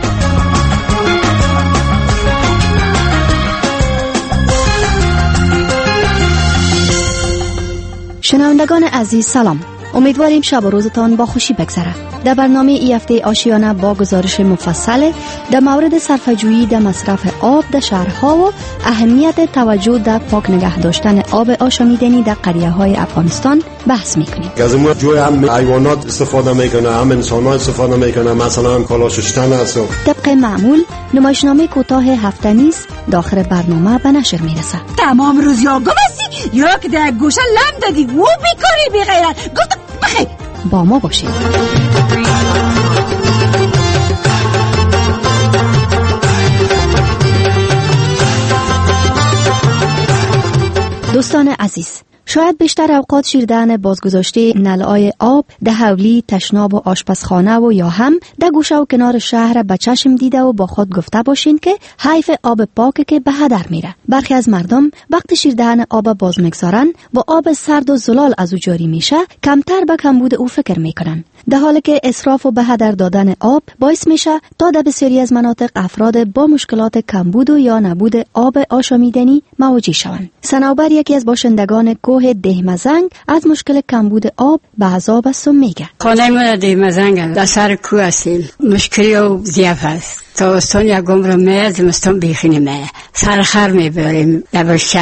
شنوندگان عزیز سلام. امیدواریم شب و روزتان با خوشی بگذره. در برنامه ای هفته آشیانه با گزارش مفصل در مورد صرفه‌جویی در مصرف آب در شهرها و اهمیت توجه در پاک نگه داشتن آب آشامیدنی در قریه‌های افغانستان بحث می‌کنیم. از ما جوی هم حیوانات استفاده میکنه، هم انسان‌ها استفاده میکنه، مثلا کالا شستن است. طبق معمول نمایشنامه کوتاه هفته نیز داخل برنامه به نشر میرسه. تمام روز یا گمستی یا که در گوشه لم دادی و بیکاری بی غیرت. گفت بخیر با ما باشید. دوستان عزیز، شاید بیشتر اوقات شیردهن بازگذاشته نل‌های آب ده حولی، تشناب و آشپزخانه و یا هم ده گوشه و کنار شهر به چشم دیده و با خود گفته باشین که حیف آب پاکه که به هدر میره. برخی از مردم وقتی شیردهن آب باز میگذارن با آب سرد و زلال از او جاری میشه، کمتر به کمبود او فکر میکنن، در حالی که اسراف و به هدر دادن آب باعث میشه تا در بسیاری از مناطق افراد با مشکلات کمبود و یا نبود آب آشامیدنی مواجه شوند. صنوبر یکی از باشندگان کوه دهمزنگ از مشکل کمبود آب به عذاب است و میگه: خانه من دهمزنگ در سر کوه هستیم، مشکلی و ضعف است. تابستان یک عمر میاد، زمستان بیخی نمیاد. سرخر میبریم در شهر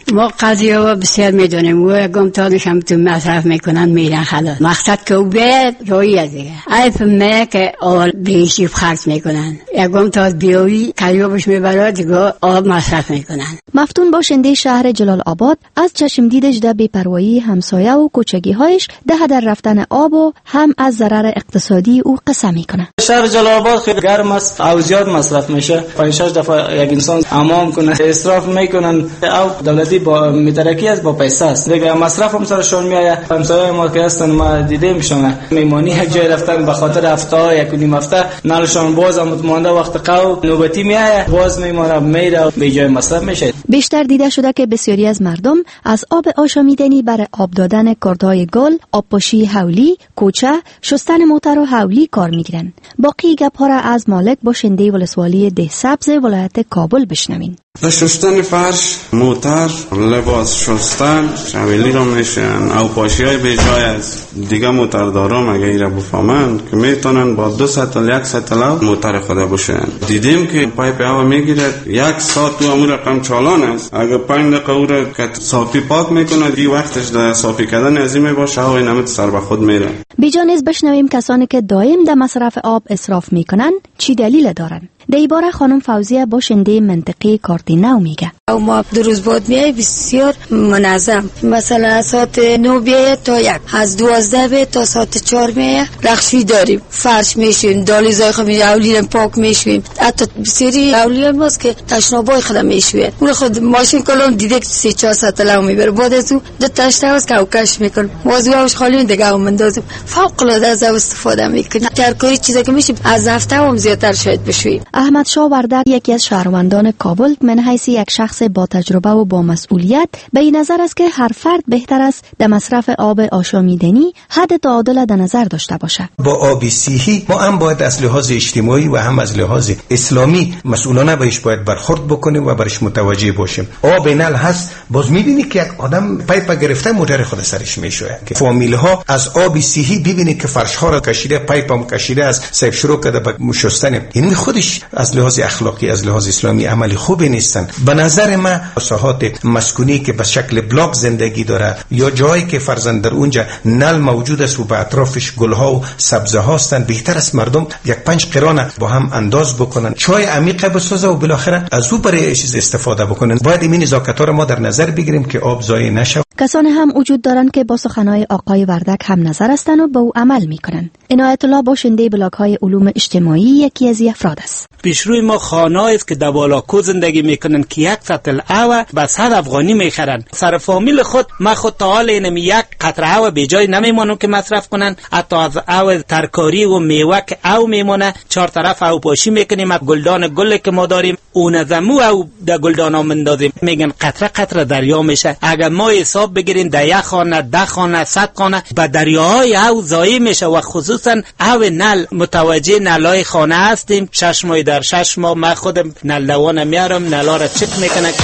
ما قضیه ها بسیار میدونیم و یکم تا میشم تو مصرف میکنن میرن خلاص. مقصد که او بیاید جایی دیگه عیف میه که آل بیشی خرج میکنن. یکم تا بیایی کلیوبش میبرد دیگه آب مصرف میکنن. مفتون باشنده شهر جلال آباد از چشمدیدش در بی‌پروایی همسایه و کوچگی هایش ده هدر رفتن آب و هم از ضرر اقتصادی او قصه میکنه. شهر جلال آباد خیلی گرم است او زیاد مصرف میشه. 5-6 دفعه یک انسان حمام کنه اسراف میکنن او دولتی با مترکی است با پیسه است دیگه مصرف هم سرشون میآید. همسایه ما که هستن ما دیده میشن میمانی یک جای رفتن به خاطر هفته یک نیم هفته نالشون باز هم مانده وقت قو نوبتی میآید باز میمونه میره به جای مصرف میشه. بیشتر دیده شده که بسیاری از مردم از آب آشامیدنی برای آب دادن کردهای گل، آبپاشی حولی، کوچه، شستن موتر و حولی کار میگیرن. باقی گپ‌ها را از مالک باشنده ولسوالی ده سبز ولایت کابل بشنوین. شستن فرش، موتر، لباس شستن، شویلی رو میشن او پاشی های بیجای از دیگه موتردارم اگه ایره بفهمن که میتونن با 2 سطل 1 سطل موتر خدا بشن. دیدیم که پایپ هوا میگیره 1 ساعت تو امور رقم چالان است. اگه 5 دقیقه او را که صافی پاک میکنه دی وقتش در صافی کردن ازیمه باشه هوا نمت سر به خود میره. بیجا نیز بشنویم کسانی که دائم در مصرف آب اسراف میکنن چی دلیل دارن. در این باره خانم فوزیه باشنده منطقه کارتینو میگه. ما 2 روز بعد میای بسیار منظم. مثلا ساعت 9 بیای تا 1 از 12 بیای تا ساعت 4 میای رخشوی داریم فرش میشویم دالیزای خود اولیرم پاک میشویم. حتی سری اولیرم ماست که تشنابای خودم میشویم اون خود ماشین کلون دیده 3-4 ساعت لو میبره بعد از اون 2 تاشتاوس کاوکش میکنم موضوعش خالی دیگه هم مندازم فوق العاده از استفاده میکنم. ترکاری چیزا که میشه از هفته هم زیادتر شاید بشویم. احمد شاه وردک یکی از شهروندان کابل من حیث یک شخص با تجربه و با مسئولیت به این نظر است که هر فرد بهتر است در مصرف آب آشامیدنی حد تعادل در نظر داشته باشه. با آب صحی ما هم باید از لحاظ اجتماعی و هم از لحاظ اسلامی مسئولانه بهش باید برخورد بکنیم و برش متوجه باشیم. آب نل هست باز میبینی که یک آدم پایپ گرفته موتر خود سرش میشوه که فامیل ها از آب صحی ببینی که فرش ها را کشیده پایپ هم کشیده از سیب شروع کرده به شستن. یعنی خودش از لحاظ اخلاقی از لحاظ اسلامی عملی خوبی نیستن. به نظر من ساحات مسکونی که به شکل بلاک زندگی داره یا جایی که فرضاً در اونجا نل موجود است و به اطرافش گلها و سبزه هستند بهتر است مردم 1-5 قران با هم انداز بکنن چای عمیق بسازه و بالاخره از او برای چیز استفاده بکنن. باید این نزاکت‌ها را ما در نظر بگیریم که آب ضایع نشه. کسانی هم وجود دارند که با سخنهای آقای وردک هم نظر هستند و به او عمل میکنند. عنایت الله باشنده بلاک‌های علوم اجتماعی یکی از افراد است. پیشروی ما خانه‌ای است که در بالاکو زندگی میکنن که 1 سطل آب به 100 افغانی میخرن. سر فامیل خود ما خود تا حال اینم 1 قطره آب به جای نمیمونم که مصرف کنن. حتی از آب ترکاری و میوه که او میمونه 4 طرف او پاشی میکنیم. گلدان گل که ما داریم اون زمو او در گلدانا مندازیم میگن قطره قطره دریا میشه. اگر ما حساب بگیریم در 1 خانه 10 خانه 100 خانه به دریاهای او ضایع میشه و خصوصا او نل متوجه نلای خانه هستیم. 6 ماه در 6 ماه ما خودم نل دوانه میارم نلا را چک میکنه.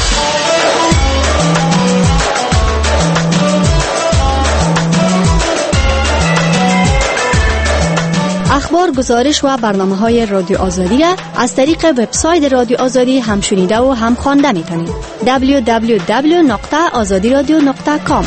اخبار، گزارش و برنامه‌های رادیو آزادی را از طریق وبسایت رادیو آزادی هم شنیده و هم خوانده می‌تونید. www.azadiradio.com.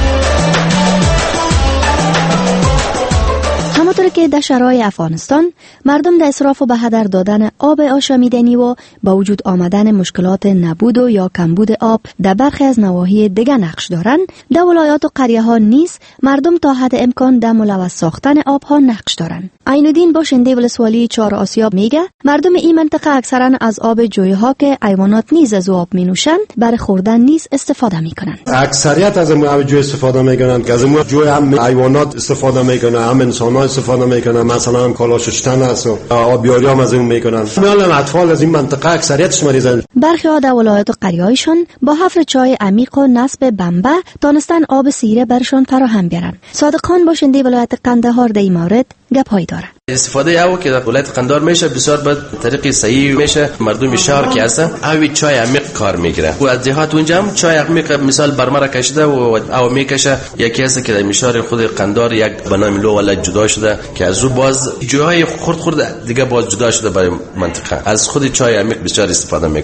همانطور که در شرایط افغانستان مردم در اسراف و به هدر دادن آب آشامیدنی و با وجود آمدن مشکلات نبود و یا کمبود آب در برخی از نواحی دیگر نقش دارند، در ولایات و قریه ها نیز مردم تا حد امکان در ملوث ساختن آب ها نقش دارند. عینالدین باشنده ولسوالی 4 آسیاب میگه مردم این منطقه اکثرا از آب جویه ها که حیوانات نیز از آب می نوشند برای خوردن نیز استفاده میکنند. اکثریت از آب جوی استفاده میکنند که از جوی هم حیوانات استفاده میکنند، هم انسان ها استفاده میکنن، مثلا هم کالا شستن است و آبیاری هم از اون میکنن. میالن اطفال از این منطقه اکثریتش مریضن. برخی ها در ولایات و قریه‌هایشان با حفر چای عمیق و نصب بمبه دانستن آب سیره برشان فراهم بیارن. صادقان باشنده ولایت قندهار در این مورد گپ‌هایی داره. استفاده او که در ولایت قندهار میشه بسیار به طریق صحیح میشه. مردم شهر که هستن اوی چای عمیق کار میگیره و از دهات اونجا هم چای عمیق مثال برمره کشیده و او میکشه. یکی هست که در میشار خود قندهار یک بنام لو ولا جدا شده که از رو باز جوهای خرد دیگه باز جدا شده برای منطقه از خود چای عمیق بسیار استفاده میکنه.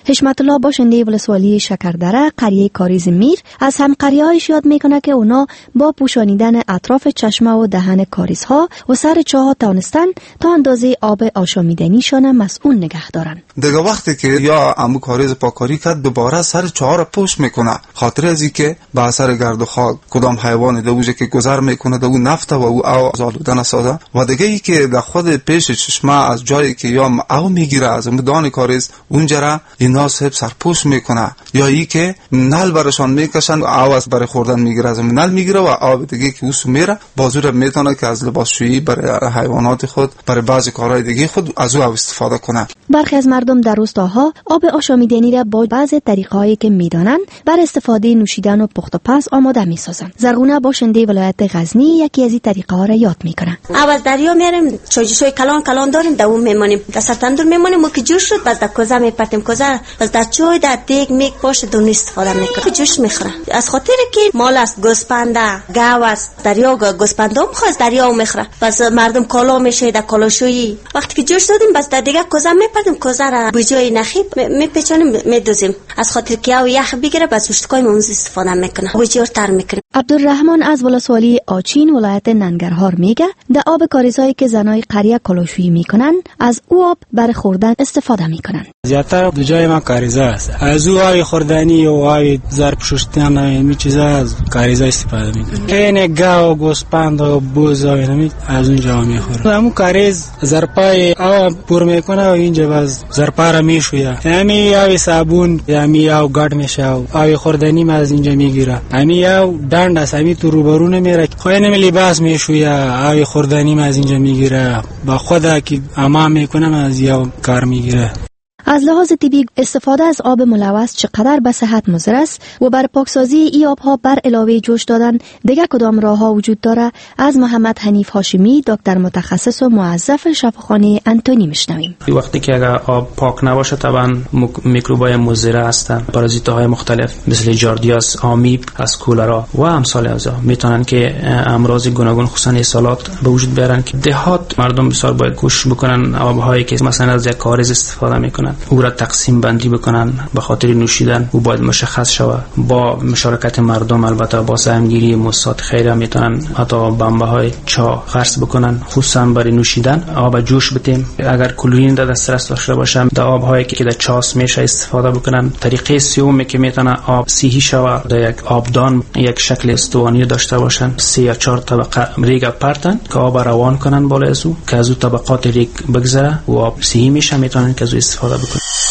حشمت الله باشنده ولسوالی شکردره قریه کاریز میر از همقریه‌هایش یاد میکنه که اونا با پوشانیدن اطراف چشمه و دهن کاریزها و سر چاها توانستن تا اندازه آب آشامیدنیشان مسئول نگه دارن. دیگه وقتی که یا عمو کاریز پاکاری کرد دوباره سر چاها را پوش میکنه، خاطر از اینکه با اثر گرد و خاک کدام حیوان دوجه که گذر میکنه دو نفت و او آلوده نسازه و دیگه ای که در خود پیش چشمه از جایی که یا او میگیره از مدان کاریز اونجا را اینا سب سرپوش میکنه، یا ای که نل برشان میکشن او از برای خوردن میگیره از نل میگیره و آب دیگه که اوسو میره بازور میتونه که از لباسشویی برای حیوانات خود برای بعضی کارهای دیگه خود از او استفاده کنه. برخی از مردم در روستاها آب آشامیدنی را با بعضی طریقه‌هایی که میدانن بر استفاده نوشیدن و پخت و پز آماده میسازن. زرغونه باشنده ولایت غزنی یکی از این طریقه‌ها را یاد میکنه. اول دریا میریم چوجوشوی کلان داریم در اون میمونیم، در سر تندور میمونیم و که جوش شد باز در کوزه میپرتیم، کوزه باز در چای در دیگ میک باشه دون استفاده میکنه جوش میخوره. از خاطر که مال است گوسپنده گاو است دریا گوسپندام خواست دریا میخوره، باز مردم کالا میشه در کالاشویی وقتی که جوش دادیم باز در دیگه کوزه میپرتیم، کوزه را به جای نخیب میپیچونیم میدوزیم از خاطر که او یخ بگیره باز پشتکای مونز استفاده میکنه و جورتر میکنه. عبدالرحمن از ولسوالی آچین ولایت ننگرهار میگه در آب کاریزایی که زنای قریه کالاشویی میکنن از او آب برای خوردن استفاده میکنن. زیادتر دو جای ما کاریزه است، از او آب خوردنی و آب ظرف شستن و چیزا از کاریزه استفاده میکنن. این گاو گوسپند و بوز و اینا از اونجا میخوره. همون کاریز ظرفای آب پر میکنه و اینجا باز ظرفا را میشویه، همین آب صابون همین آب گارد میشه و آب خوردنی ما از اینجا میگیره. همین آب دند است، همین تو روبرو نمیره، خواهی لباس میشویه، آب خوردنی ما از اینجا میگیره، با خدا که اما میکنم از یا کار میگیره. از لحاظ طبی استفاده از آب ملوث چقدر به صحت مضر است و بر پاکسازی این آبها بر علاوه جوش دادن دیگر کدام راهها وجود داره؟ از محمد حنیف هاشمی دکتر متخصص و موظف شفاخانه انتونی میشنویم. وقتی که اگر آب پاک نباشه طبعا میکروبای مضر هستن، پارازیت‌های مختلف مثل جاردیاس، آمیب، از کولرا و امثال از میتونن که امراض گوناگون خصوصا اسهالات به وجود بیارن که دهات مردم بسیار باید کوشش بکنن آبهایی که مثلا از یک کاریز استفاده میکنن او را تقسیم بندی بکنن به خاطر نوشیدن و باید مشخص شود با مشارکت مردم، البته با سهمگیری موسسات خیریه میتونن حتی بمبه های چا خرڅ بکنن خصوصا برای نوشیدن. آب جوش بتیم اگر کلورین در دسترس داشته باشم در آب هایی که در چاس میشه استفاده بکنن. طریقه سوم که میتونه آب سیهی شود در یک آبدان یک شکل استوانی داشته باشن، 3 یا 4 طبقه ریگ پرتن که آب روان کنن بالا از او که از او طبقات ریگ بگذره و آب سیهی میشه، میتونن که از او استفاده بکنن.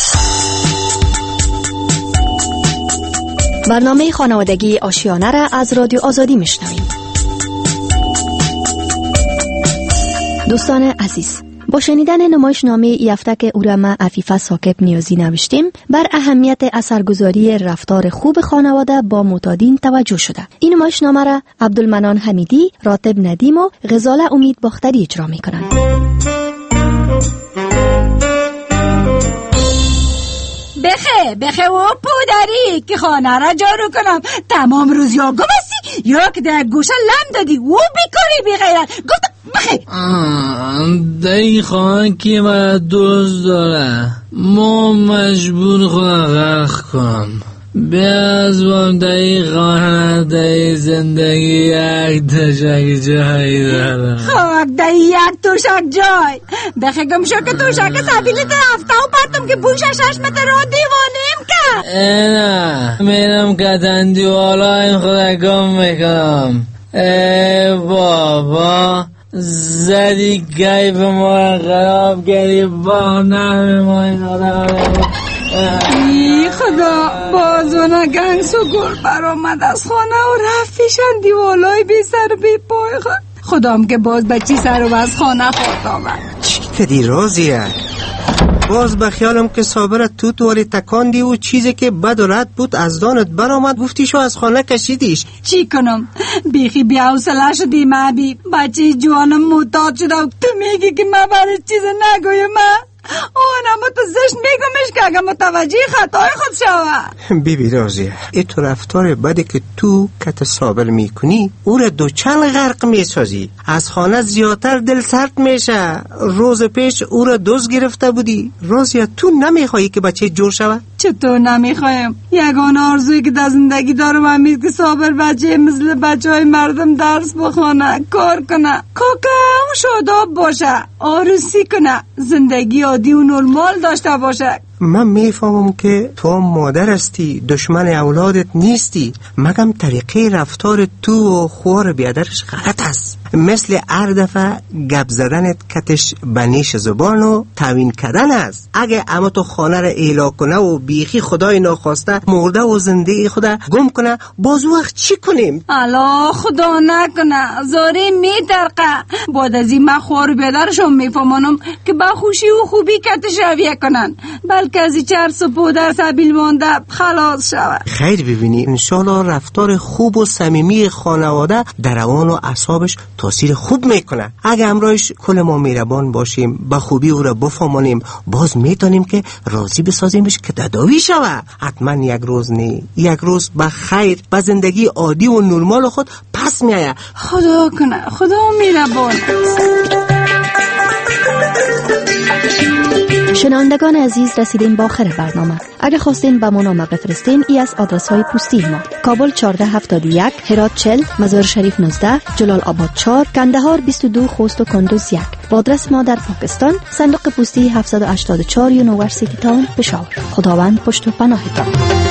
برنامه خانوادگی آشیانه را از رادیو آزادی میشنویم. دوستان عزیز، با شنیدن نمایشنامه ای هفته که او را ما عفیفه ثاقب نیازی نوشتیم بر اهمیت اثرگذاری رفتار خوب خانواده با معتادین توجه شده. این نمایشنامه را عبدالمنان حمیدی، راتب ندیم و غزاله امید باختری اجرا میکنند. بخه و پودری که خانه را جارو کنم تمام روز یا گمستی یا که در گوشه لم دادی و بیکاری بغیرن گفت بخه دایی خواهن که من دوست داره ما مجبور خواهن غرق کنم بیازوام دایی خواهن دایی زندگی یک تشک جایی داره خواهد دایی یک توشک جای بخه گم شو که توشک تبیلی در هفته و پرتم که بوش 6 متر را دیوانیم کرد نه میرم کتن دیوالا این خدا گم میکنم. ای بابا زدی گیب ما خراب کردی با نمی ما این خدا ای خدا بازونه گنگ سگور برآمد از خانه و رفت پیشن دیوالای بی سر بی پای خدام که باز بچی سر و از خانه خورد آمد. چی کدی رازیه؟ باز بخیالم که صابرت توت والی تکاندی و چیزی که بد و رد بود از دانت برآمد گفتیشو از خانه کشیدیش. چی کنم بیخی بی‌حوصله شدی مبی بچه جوانم معتاد شده و تو میگی که من برای چیز نگویم اما تو زشت میگمش که اگه متوجه خطای خود شوه. بیبی رازیه ای تو رفتار بدی که تو کت صابر میکنی او را دوچل غرق میسازی، از خانه زیادتر دل سرد میشه. روز پیش او را دوز گرفته بودی. رازیه تو نمیخوایی که بچه جور شوه؟ چطور نمیخوایم؟ یگانه آرزویی که در زندگی دارم همین که صابر بچه مثل بچه های مردم درس بخونه، کار کنه، کاکم شاداب باشه، عروسی کنه، زندگی عادی و نرمال داشته باشه. من میفهمم که تو مادر هستی، دشمن اولادت نیستی، مگم طریقه رفتار تو و خوار بیادرش غلط است. مثل هر دفعه گپ زدنت کتش بنیش زبان و توین کردن است. اگه اما تو خانه را ایلا کنه و بیخی خدای ناخواسته مرده و زنده خدا گم کنه، باز وقت چی کنیم؟ الا خدا نکنه، زاری میترقه. بعد از این من خوار بیادرشم میفهمانم که با خوشی و خوبی کتش رویه کنن، بلکه از این چرس و پودر سبیل مانده خلاص شود. خیر ببینی، انشالله رفتار خوب و صمیمی خانواده در روان و اعصابش تاثیر خوب میکنه. اگه امروز کل ما مهربان باشیم، با خوبی او را بفهمانیم، باز میتونیم که راضی بسازیمش که تداوی شوه. حتما یک روز نه یک روز با خیر با زندگی عادی و نرمال خود پس میایه. خدا کنه، خدا مهربان. شنوندگان عزیز، رسیدیم با آخر برنامه. اگر خواستین به ما نامه بفرستین، ای از آدرس های پستی ما: کابل 1471، هرات 40، مزار شریف 19، جلال آباد 4، کندهار 22، خوست و کندوز 1. با آدرس ما در پاکستان: صندوق پستی 784 یونیورسیتی تاون، پشاور. خداوند پشت و پناهتان.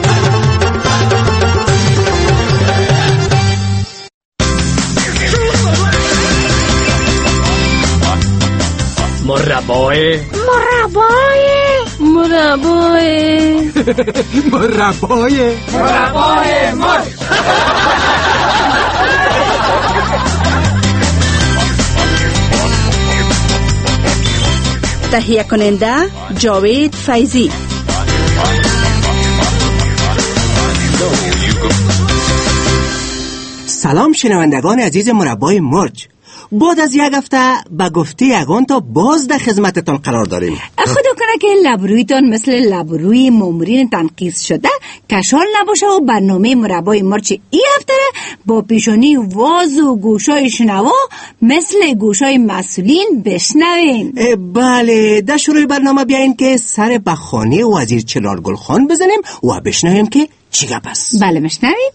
مربای مرد. تهیه کننده جاوید فیضی. سلام شنوندگان عزیز مربای مرج. بعد از یک هفته به گفته یگان تا باز در خدمتتان قرار داریم. خدا کنه که لبرویتان مثل لبروی مامورین تنقیص شده کشال نباشه و برنامه مربای مرچ ای هفته با پیشانی واز و گوشای شنوا مثل گوشای مسئولین بشنوین. بله، در شروع برنامه بیاین که سر به خانه وزیر چلار گل خان بزنیم و بشنویم که چی گپ است. بله مشنویم.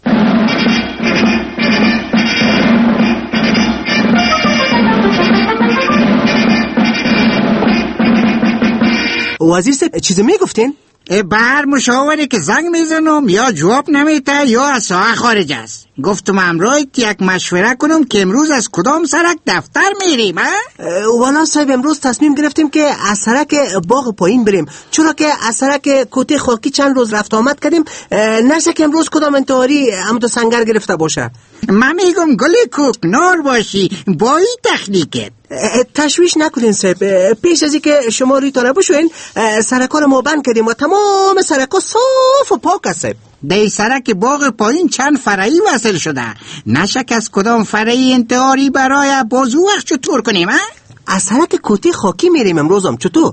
وزیر صاحب چیزی میگفتین؟ بر مشاوره که زنگ میزنم یا جواب نمیده یا از ساعت خارج است. گفتم امروز یک مشوره کنم که امروز از کدام سرک دفتر میریم. والا صاحب امروز تصمیم گرفتیم که از سرک باغ پایین بریم، چرا که از سرک کوته خاکی چند روز رفت آمد کردیم، نشه که امروز کدام انتحاری هم تو سنگر گرفته باشه. من میگم گل کوکنار باشی با این تخنیکت. تشویش نکنین صاحب، پیش از اینکه شما ریتانه بشوین سرکار ما بند کردیم و تمام سرکا صاف و پاک است. در سرک باغ پایین چند فرعی وصل شده، نشک از کدام فرعی انتحاری برای بازو وقت چطور کنیم؟ از سرک کوتی خاکی میریم امروزم. چطور؟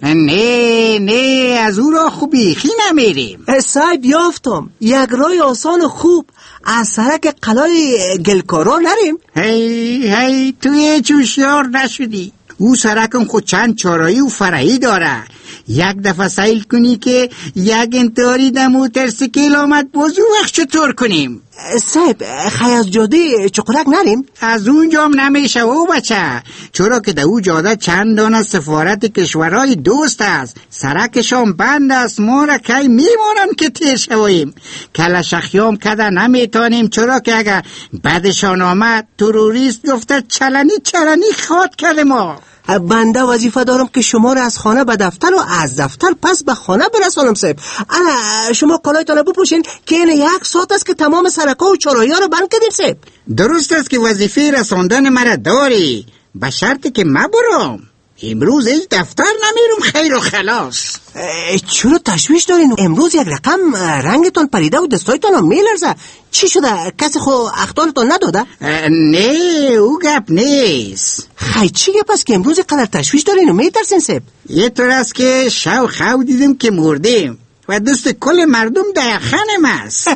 نه از او را خوبی خی نمیریم. صاحب یافتم یک رای آسان و خوب، از سرک قلای گلکارا نریم. هی توی چوشیار نشدی. او سرکم خود چند چارایی و فرعی داره. یک دفعه سیل کنی که یک انتحاری در موترسیکل آمد بازو وقت چطور کنیم؟ صاحب خیاز جاده چقرک نریم؟ از اونجا هم نمیشه و بچه، چرا که در او جاده چند دانه سفارت کشورهای دوست است، سرکشان بند است، ما را کی میمانم که تیر شویم. کلشخیام کده نمیتانیم، چرا که اگر بعدشان آمد تروریست گفته چلنی خواد کرده ما. بنده وظیفه دارم که شما را از خانه به دفتر و از دفتر پس به خانه برسانم صاحب. انا شما کالایتان بپوشین که این یک ساعت است که تمام سرکا و چرائی ها را بند کردیم صاحب. درست است که وظیفه رساندن مرا داری، به شرطی که ما برم. امروز هیچ دفتر نمیرم خیر و خلاص. چرا تشویش دارین؟ امروز یک رقم رنگتان پریده و دستایتان هم میلرزه. چی شده؟ کسی خو اخطارتان نداده؟ نه او گپ نیست. خیلی چی گپ است که امروز قدر تشویش دارین و میترسین صاحب؟ یه طور است که شو خو دیدیم که مردیم و دوست کل مردم در خانم است.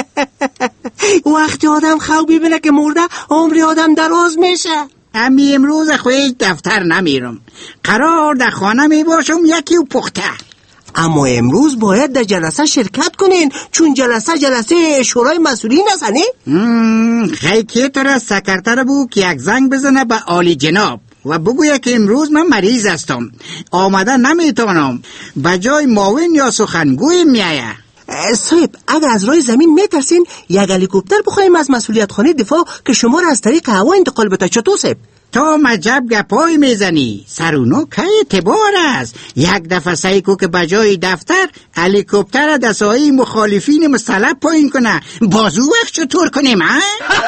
وقتی آدم خو ببینه که مرده عمر آدم دراز میشه. امی امروز خواهی دفتر نمیرم، قرار در خانه می باشم یکی و پخته. اما امروز باید در جلسه شرکت کنین، چون جلسه شورای مسئولین است. خیلی که تو را سکرتر بود که یک زنگ بزنه به عالی جناب و بگویه که امروز من مریض هستم، آمده نمیتونم، بجای معاون یا سخنگوی میایه. صاحب اگر از راه زمین میترسین یک هلیکوپتر بخوایم از مسئولیت خانه دفاع که شما را از طریق هوا انتقال بده. چطور صاحب؟ تو مجب گپای میزنی، سرونو که اعتبار است. یک دفعه سعی کو که بجای دفتر هلیکوپتر دستای مخالفین مسلح پایین کنه، بازو وقت چطور کنیم ها؟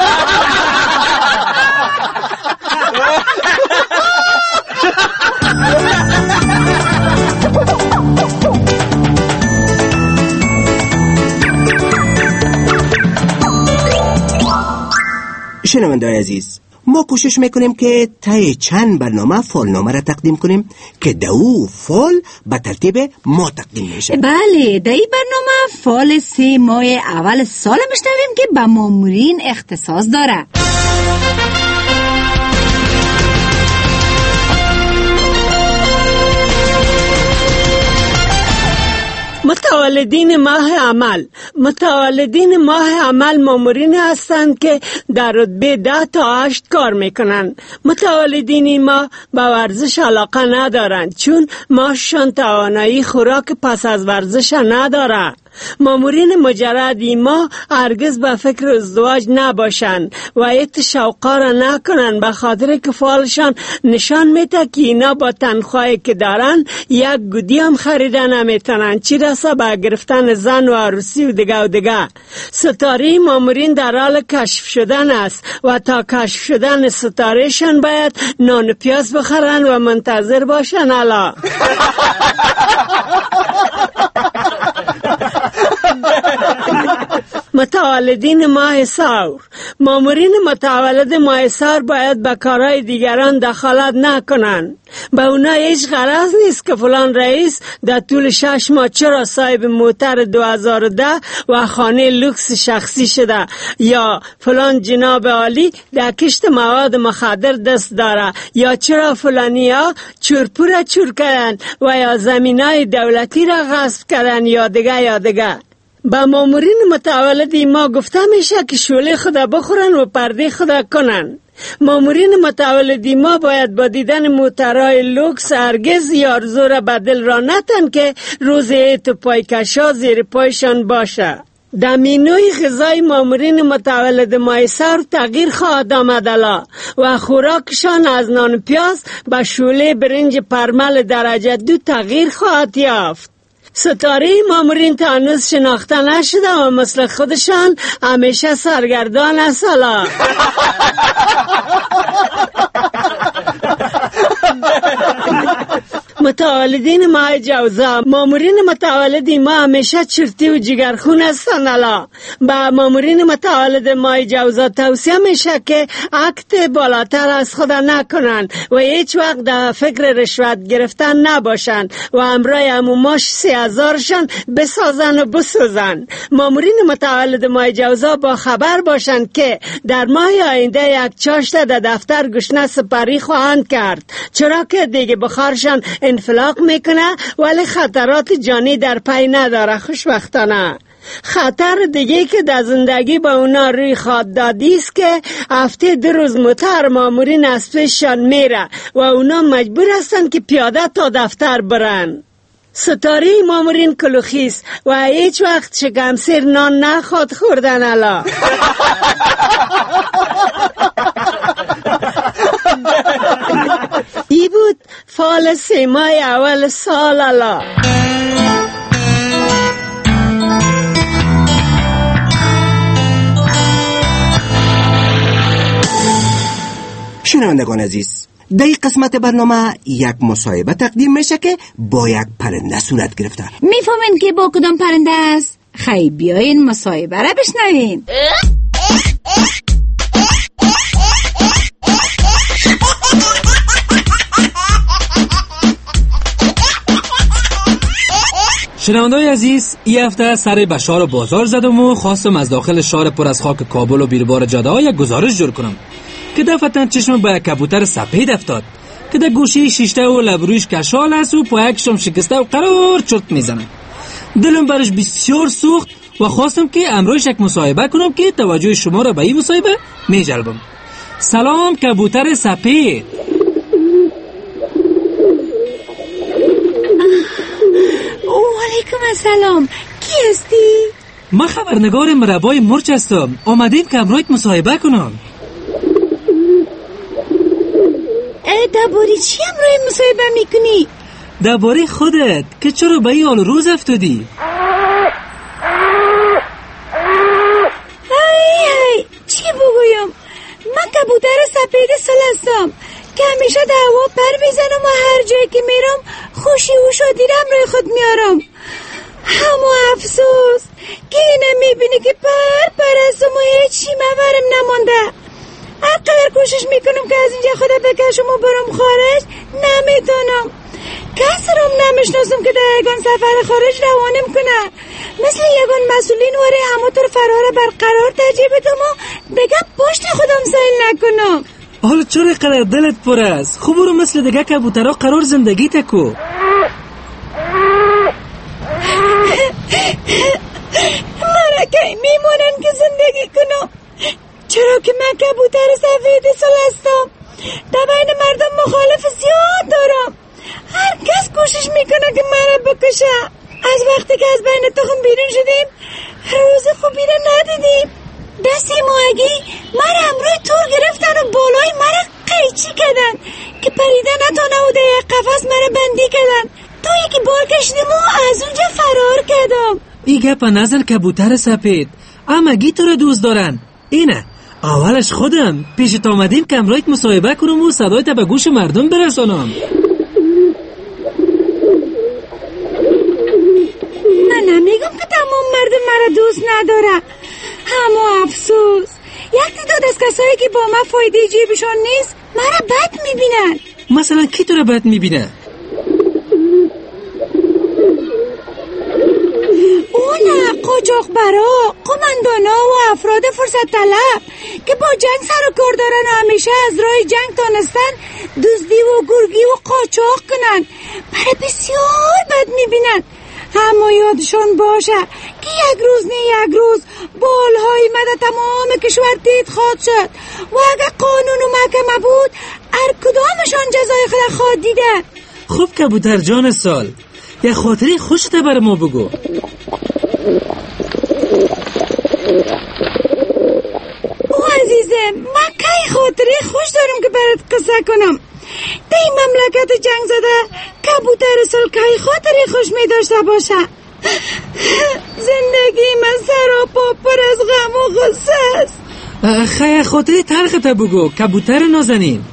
شنونده‌های عزیز، ما کوشش میکنیم که طی چند برنامه فالنامه را تقدیم کنیم که دو فال به ترتیب ما تقدیم میشه. بله، در این برنامه فال 3 ماه اول سال میشنویم که به مامورین اختصاص داره. متولدین ماه عمل مامورین هستند که در رتبه 10 تا 8 کار میکنن. متولدین ما به ورزش علاقه ندارند چون ماشان توانایی خوراک پس از ورزش نداره. مامورین مجردی ما هرگز به فکر ازدواج نباشند و ایت شوقا را نکنن، به خاطر که فالشان نشان میده که اینا با تنخواهی که دارن یک گودی هم خریده نمیتونن، چی رسه به گرفتن زن و عروسی و دیگه. ستاره مامورین در حال کشف شدن است و تا کشف شدن ستارهشان باید نان پیاز بخرن و منتظر باشن. الا متولدین ماه ثور، مامورین متولد ماه ثور باید به کارهای دیگران دخالت نکنند. به اونا هیچ غرض نیست که فلان رئیس در طول 6 ماه چرا صاحب موتر 2010 و خانه لوکس شخصی شده، یا فلان جناب عالی در کشت مواد مخدر دست داره، یا چرا فلانی ها چورپور چور کردن و یا زمینای دولتی را غصب کردن یا دیگه. با مامورین متولدی ما گفته میشه که شوله خدا بخورن و پرده خدا کنن. مامورین متولدی ما باید با دیدن موترهای لوکس هرگز یارزو را به دل را نتن که روز عید پایکشا زیر پایشان باشه. در مینوی غذای مامورین متولد ماه ثور تغییر خواهد آمد و خوراکشان از نان پیاز به شوله برنج پرمل درجه 2 تغییر خواهد یافت. ستاره مامورین تا هنوز شناخته نشده و مثل خودشان همیشه سرگردان است. متولدین ماه جوزا، مامورین متولدی ما همیشه چرتی و جگرخون هستند. با مامورین متولد ماه جوزا توصیه میشه که عکت بالاتر از خود نکنن و هیچ وقت در فکر رشوت گرفتن نباشن و امرای عموماش 3000شان بسازن و بسوزن. مامورین متولد ماه جوزا با خبر باشن که در ماه آینده یک چاشت در دفتر گشنه سپاری خواهند کرد، چرا که دیگه بخارشان انفلاق میکنه ولی خطرات جانی در پی نداره. خوشبختانه خطر دیگه که در زندگی با اونا روی خواد دادی است که هفته 2 روز موتر مامورین از پیششان میره و اونا مجبور هستن که پیاده تا دفتر برن. ستاره مامورین کلوخیست و هیچ وقت شکمسیر نان نخواد خوردن. ای بود فال 3 ماه اول سال. شنوندگان عزیز، در این قسمت برنامه یک مصاحبه تقدیم میشه که با یک پرنده صورت گرفته. میفهمین که با کدام پرنده است؟ خیلی بیاین مصاحبه را بشنوین. شنونده‌های عزیز، این هفته سر به شهر بازار زدم و خواستم از داخل شهر پر از خاک کابل و بیروبار جاده ها یک گزارش جور کنم که دفعتاً چشم به یک کبوتر سپید افتاد که در گوشه شیشته و لبرویش کشال است و پایکشم شکسته و قرار چرت میزنه. دلم برش بسیار سوخت و خواستم که امروز یک مصاحبه کنم که توجه شما را به این مصاحبه میجلبم. سلام کبوتر سپید. علیکم السلام. کی هستی؟ ما خبرنگار مربای مرچ هستم. آمدیم که امروز مصاحبه کنم. درباره چی امروز مصاحبه میکنی؟ درباره خودت که چرا به این حال روز افتادی؟ ای چی بگویم؟ من کبوتر سپید سال هستم که همیشه در هوا پر میزنم و هر جایی که میرم خوشی و شادی را همراه خود میارم. اما افسوس که اینه میبینی که پر هستم و هیچی مورم نمانده. هر قدر کوشش میکنم که از اینجا خدا بکشم و برم خارج نمیتونم. کس روم نمیشناسم که در یگان سفر خارج روانم کنه. مثل یگان مسئولین وره همونطور فرار برقرار ترجیح بدم و دیگه پشت خودم سایل نکنم. حالا چرا قدر دلت پر است؟ خوب برو مثل دیگه کبوترها قرار زندگی تکو. مرا که میمونن که زندگی کنم، چرا که من کبوتر سفید سال هستم. در بین مردم مخالف زیاد دارم. هر کس کوشش میکنه که مرا بکشه. از وقتی که از بین تخم بیرون شدیم روز خوبی را ندیدیم. دستی ماهگی مرا امروی تور گرفتن و بالای مرا قیچی کردن که پریده نتانه و در یک قفس مرا بندی کردن. تو یکی بار کشیدم و از اونجا فرار کردم. ای گپ نزن کبوتر سپید. امگی تو رو دوست دارن. اینه اولش خودم پیشت آمدیم که امروز مصاحبه کنم و صدایت به گوش مردم برسانم. من نمیگم که تمام مردم مرا دوست نداره، اما افسوس یک تعداد از کسایی که با من فایده جیبشون نیست مرا بد میبینن. مثلا کی تو رو بد میبینه؟ اون قاچاقبرا، قماندانا و افراد فرصت طلب که با جنگ سر و کار دارن و همیشه از راه جنگ تانستن دزدی و گرگی و قاچاق کنن، مرا بسیار بد میبینن. اما یادشون باشه که یک روز نه یک روز بالهای مده تمام کشور دید خواهد شد و اگر قانون و محکمه بود هر کدامشان جزای خود خواهد دیده. خوب کبوتر جان سال، یه خاطری خوشته بر ما بگو. او عزیزم، من کی خاطری خوش دارم که برات قصه کنم. در این مملکت جنگ زده کبوتر سال کی خاطری خوش می داشته باشه. زندگی من سراپا پر از غم و غصه است. خیلی خاطری تلخت بگو کبوتر نازنین.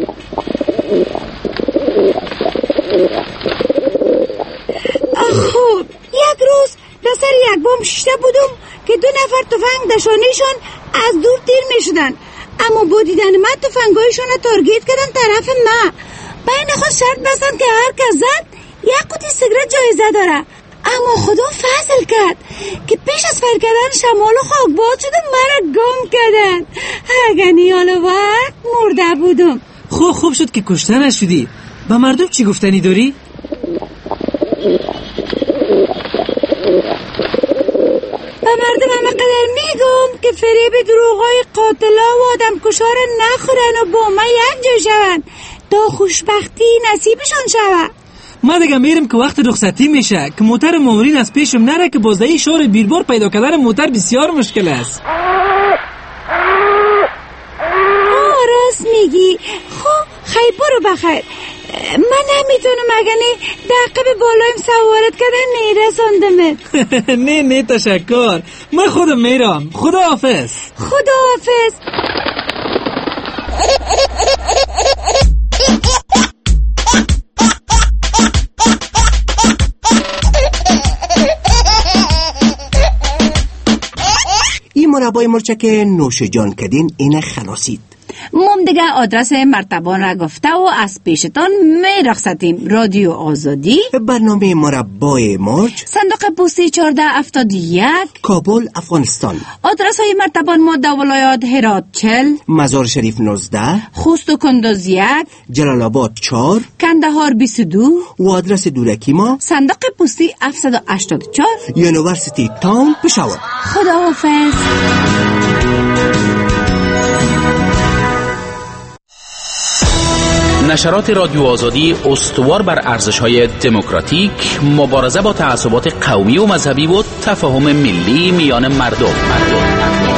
خب یک روز در سر یک بام شیشته بودم که دو نفر تفنگ دشانیشان از دور تیر می شدن، اما با دیدن من تفنگایشون رو تارگت کردن طرف من. بین خود شرط بستن که هر کس زد یک قوطی سیگرت جایزه داره. اما خدا فضل کرد که پیش از فر کردن شمال و خاکباد شده مرا گم کردن. اگر نیال وقت مرده بودم. خوب شد که کشته نشدی. با مردم چی گفتنی داری؟ با مردم همه قدر میگم که فریب دروغای قاتلا و آدم کشا را نخورن و با ما یک جا شون تا خوشبختی نصیبشان شود. ما دیگه میرم که وقت رخصتی میشه که موتر مامورین از پیشم نره که بازده شهر بیربار پیدا کردن موتر بسیار مشکل است. راست میگی. خب خیلی برو بخیر. من نمیتونم اگه دقیقه بالایم سوارت کردن نیرساندمت. نه تشکر، من خودم میرم. خدا حافظ. خدا حافظ. این مربای مرچک نوش جان کدین اینه خلاصید. مم دیگه آدرس مرتبان را گفته و از پیشتان می رخصتیم. رادیو آزادی، برنامه مربای مرج، صندوق پستی 1471، کابل، افغانستان. آدرس های مرتبان ما در ولایات هرات 40، مزار شریف 19، خوست و کندوز 1، جلال آباد 4، کندهار 22 و آدرس دورکی ما صندوق پستی 784، یونیورسیتی تاون، پشاور. خداحافظ. نشرات رادیو آزادی استوار بر ارزش‌های دموکراتیک، مبارزه با تعصبات قومی و مذهبی و تفاهم ملی میان مردم.